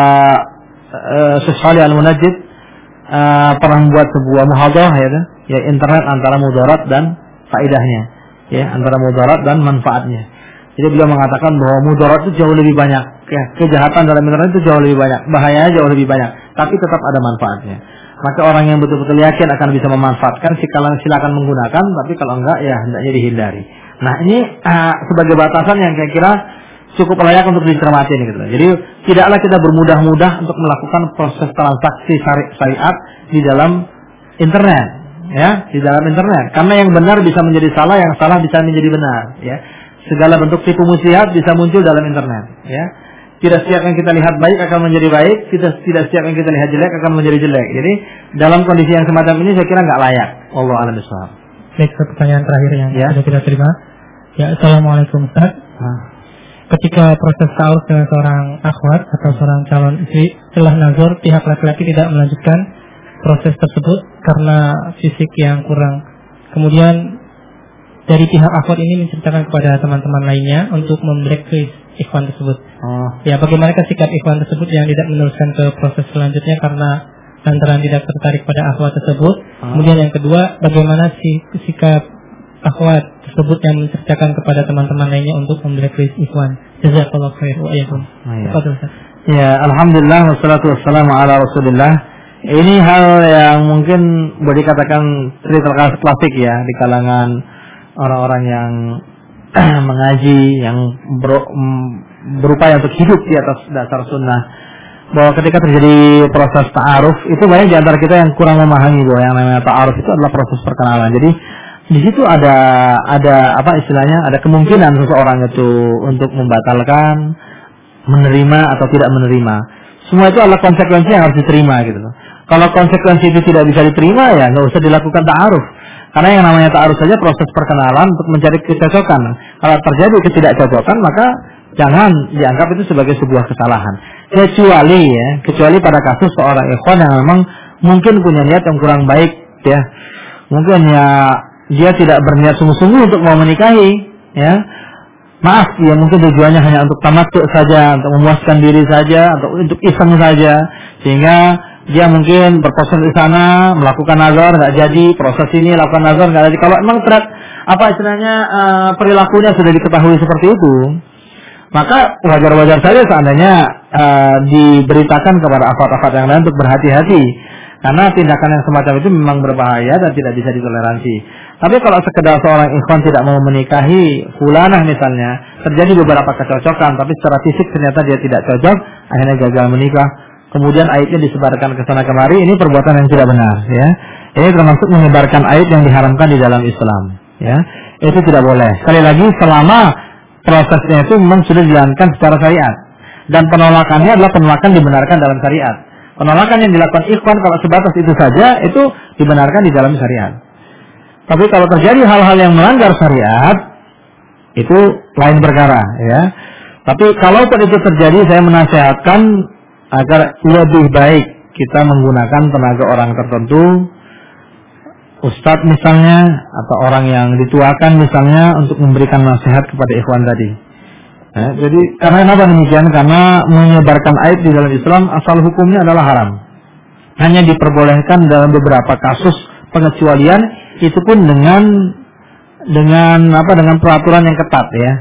Syekh Shalih Al-Munajjid pernah membuat sebuah muhadharah ya internet antara mudarat dan faedahnya ya, antara mudarat dan manfaatnya. Jadi beliau mengatakan bahwa mudarat itu jauh lebih banyak ya, kejahatan dalam internet itu jauh lebih banyak, bahayanya jauh lebih banyak, tapi tetap ada manfaatnya. Maka orang yang betul-betul yakin akan bisa memanfaatkan, silakan menggunakan, tapi kalau enggak ya hendaknya dihindari. Nah ini sebagai batasan yang kira-kira cukup layak untuk dicermati gitu. Jadi tidaklah kita bermudah-mudah untuk melakukan proses transaksi syariat di dalam internet, ya, di dalam internet. Karena yang benar bisa menjadi salah, yang salah bisa menjadi benar, ya. Segala bentuk tipu muslihat bisa muncul dalam internet, ya. Tidak setiap yang kita lihat baik akan menjadi baik, tidak setiap yang kita lihat jelek akan menjadi jelek. Jadi dalam kondisi yang semacam ini saya kira nggak layak. Wallahu a'lam bishawab. Baik, pertanyaan terakhir yang sudah kita terima. Ya, assalamualaikum Ustaz. Ketika proses ta'aruf dengan seorang akhwat atau seorang calon istri setelah nazar, pihak laki-laki tidak melanjutkan proses tersebut karena fisik yang kurang. Kemudian dari pihak akhwat ini menceritakan kepada teman-teman lainnya untuk memblacklist ikhwan tersebut. Ya, bagaimana sikap ikhwan tersebut yang tidak meneruskan ke proses selanjutnya karena lantaran tidak tertarik pada akhwat tersebut. Kemudian yang kedua, bagaimana sikap akhwat tersebut yang menceritakan kepada teman-teman lainnya untuk memblacklist ikhwan. Jazakallahu khair wa iyyakum. Ya, alhamdulillah wassalatu wassalamu ala Rasulillah. Ini hal yang mungkin boleh dikatakan cerita klasik ya di kalangan orang-orang yang mengaji, yang berupaya untuk hidup di atas dasar sunnah. Bahwa ketika terjadi proses ta'aruf, itu banyak di antara kita yang kurang memahami bahwa yang namanya ta'aruf itu adalah proses perkenalan. Jadi di situ ada ada kemungkinan seseorang itu untuk membatalkan, menerima atau tidak menerima. Semua itu adalah konsekuensi yang harus diterima gitu loh. Kalau konsekuensi itu tidak bisa diterima ya nggak usah dilakukan ta'aruf. Karena yang namanya ta'aruf saja proses perkenalan untuk mencari kecocokan. Kalau terjadi ketidakcocokan maka jangan dianggap itu sebagai sebuah kesalahan. Kecuali pada kasus seorang ikhwan yang memang mungkin punya niat yang kurang baik ya. Mungkin ya dia tidak berniat sungguh-sungguh untuk mau menikahi, ya. Maaf, ya mungkin tujuannya hanya untuk tamattu saja, untuk memuaskan diri saja, atau untuk iseng saja, sehingga dia mungkin berproses di sana, melakukan nazar nggak jadi, proses ini lakukan nazar nggak jadi. Kalau memang perilakunya sudah diketahui seperti itu, maka wajar-wajar saja seandainya diberitakan kepada akhwat-akhwat yang lain untuk berhati-hati. Karena tindakan yang semacam itu memang berbahaya dan tidak bisa ditoleransi. Tapi kalau sekedar seorang ikhwan tidak mau menikahi fulanah misalnya, terjadi beberapa kecocokan, tapi secara fisik ternyata dia tidak cocok, akhirnya gagal menikah, kemudian aibnya disebarkan ke sana kemari, ini perbuatan yang tidak benar, ya. Ini termasuk menyebarkan aib yang diharamkan di dalam Islam, ya. Itu tidak boleh. Sekali lagi, selama prosesnya itu memang sudah dijalankan secara syariat, dan penolakannya adalah penolakan dibenarkan dalam syariat. Penolakan yang dilakukan ikhwan kalau sebatas itu saja itu dibenarkan di dalam syariat. Tapi kalau terjadi hal-hal yang melanggar syariat itu lain perkara, ya. Tapi kalau itu terjadi, saya menasihatkan agar lebih baik kita menggunakan tenaga orang tertentu, ustadz misalnya atau orang yang dituakan misalnya untuk memberikan nasihat kepada ikhwan tadi. Jadi karena apa demikian? Karena menyebarkan aib di dalam Islam asal hukumnya adalah haram. Hanya diperbolehkan dalam beberapa kasus pengecualian, itu pun dengan dengan peraturan yang ketat ya.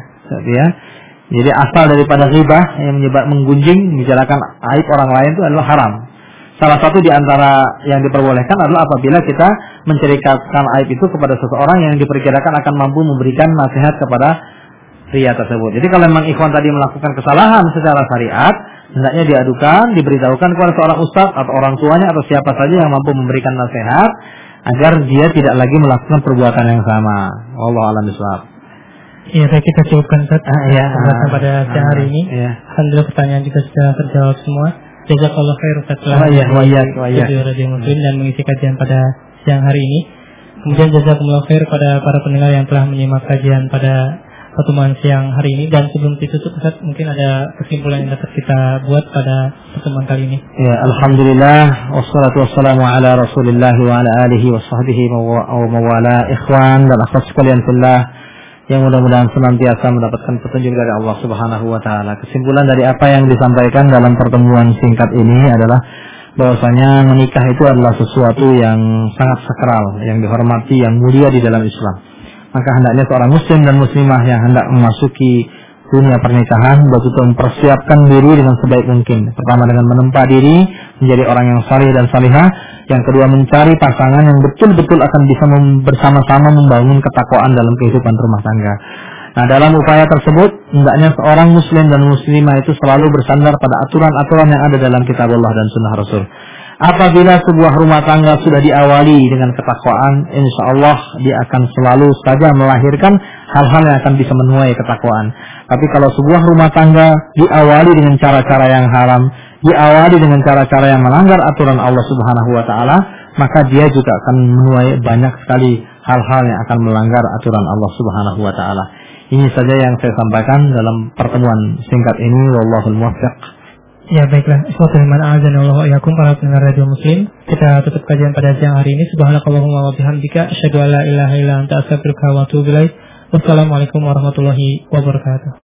Jadi asal daripada ghibah yang menggunjing, membicarakan aib orang lain itu adalah haram. Salah satu di antara yang diperbolehkan adalah apabila kita menceritakan aib itu kepada seseorang yang diperkirakan akan mampu memberikan nasihat kepada pria tersebut. Jadi kalau memang ikhwan tadi melakukan kesalahan secara syariat, hendaknya diadukan, diberitahukan kepada seorang ustaz atau orang tuanya atau siapa saja yang mampu memberikan nasihat agar dia tidak lagi melakukan perbuatan yang sama. Wallahu a'lam bishawab. Iya, baik, kita cukupkan pada siang hari ini. Alhamdulillah pertanyaan juga sudah terjawab semua. Jazakallahu khair Ustaz telah hadir Radio Muslim dan mengisi kajian pada siang hari ini. Kemudian jazakumullah khair pada para pendengar yang telah menyimak kajian pada pertemuan siang hari ini. Dan sebelum ditutup Ustaz, mungkin ada kesimpulan yang dapat kita buat pada pertemuan kali ini. Ya, alhamdulillah wassalatu wassalamu ala Rasulillah wa ala alihi wa sahbihi wa mawala. Ikhwan dan akhwat sekalian fillah yang mudah-mudahan senantiasa mendapatkan petunjuk dari Allah Subhanahu wa taala. Kesimpulan dari apa yang disampaikan dalam pertemuan singkat ini adalah bahwasanya menikah itu adalah sesuatu yang sangat sakral, yang dihormati, yang mulia di dalam Islam. Maka hendaknya seorang muslim dan muslimah yang hendak memasuki dunia pernikahan betul-betul mempersiapkan diri dengan sebaik mungkin. Pertama dengan menempa diri menjadi orang yang salih dan salihah. Yang kedua mencari pasangan yang betul-betul akan bisa bersama-sama membangun ketakwaan dalam kehidupan rumah tangga. Nah, dalam upaya tersebut hendaknya seorang muslim dan muslimah itu selalu bersandar pada aturan-aturan yang ada dalam kitab Allah dan sunnah Rasul. Apabila sebuah rumah tangga sudah diawali dengan ketakwaan, insya Allah dia akan selalu saja melahirkan hal-hal yang akan bisa menuai ketakwaan. Tapi kalau sebuah rumah tangga diawali dengan cara-cara yang haram, diawali dengan cara-cara yang melanggar aturan Allah Subhanahu wa taala, maka dia juga akan menuai banyak sekali hal-hal yang akan melanggar aturan Allah Subhanahu wa taala. Ini saja yang saya sampaikan dalam pertemuan singkat ini. Wallahul muwaffiq. Ya, baiklah. Assalamualaikum warahmatullahi wabarakatuh para pendengar Radio Muslim. Kita tutup kajian pada siang hari ini. Subhanakallahumma wa bihamdika asyhadu an la ilaha illa anta astaghfiruka wa atubu ilaik. Wassalamualaikum warahmatullahi wabarakatuh.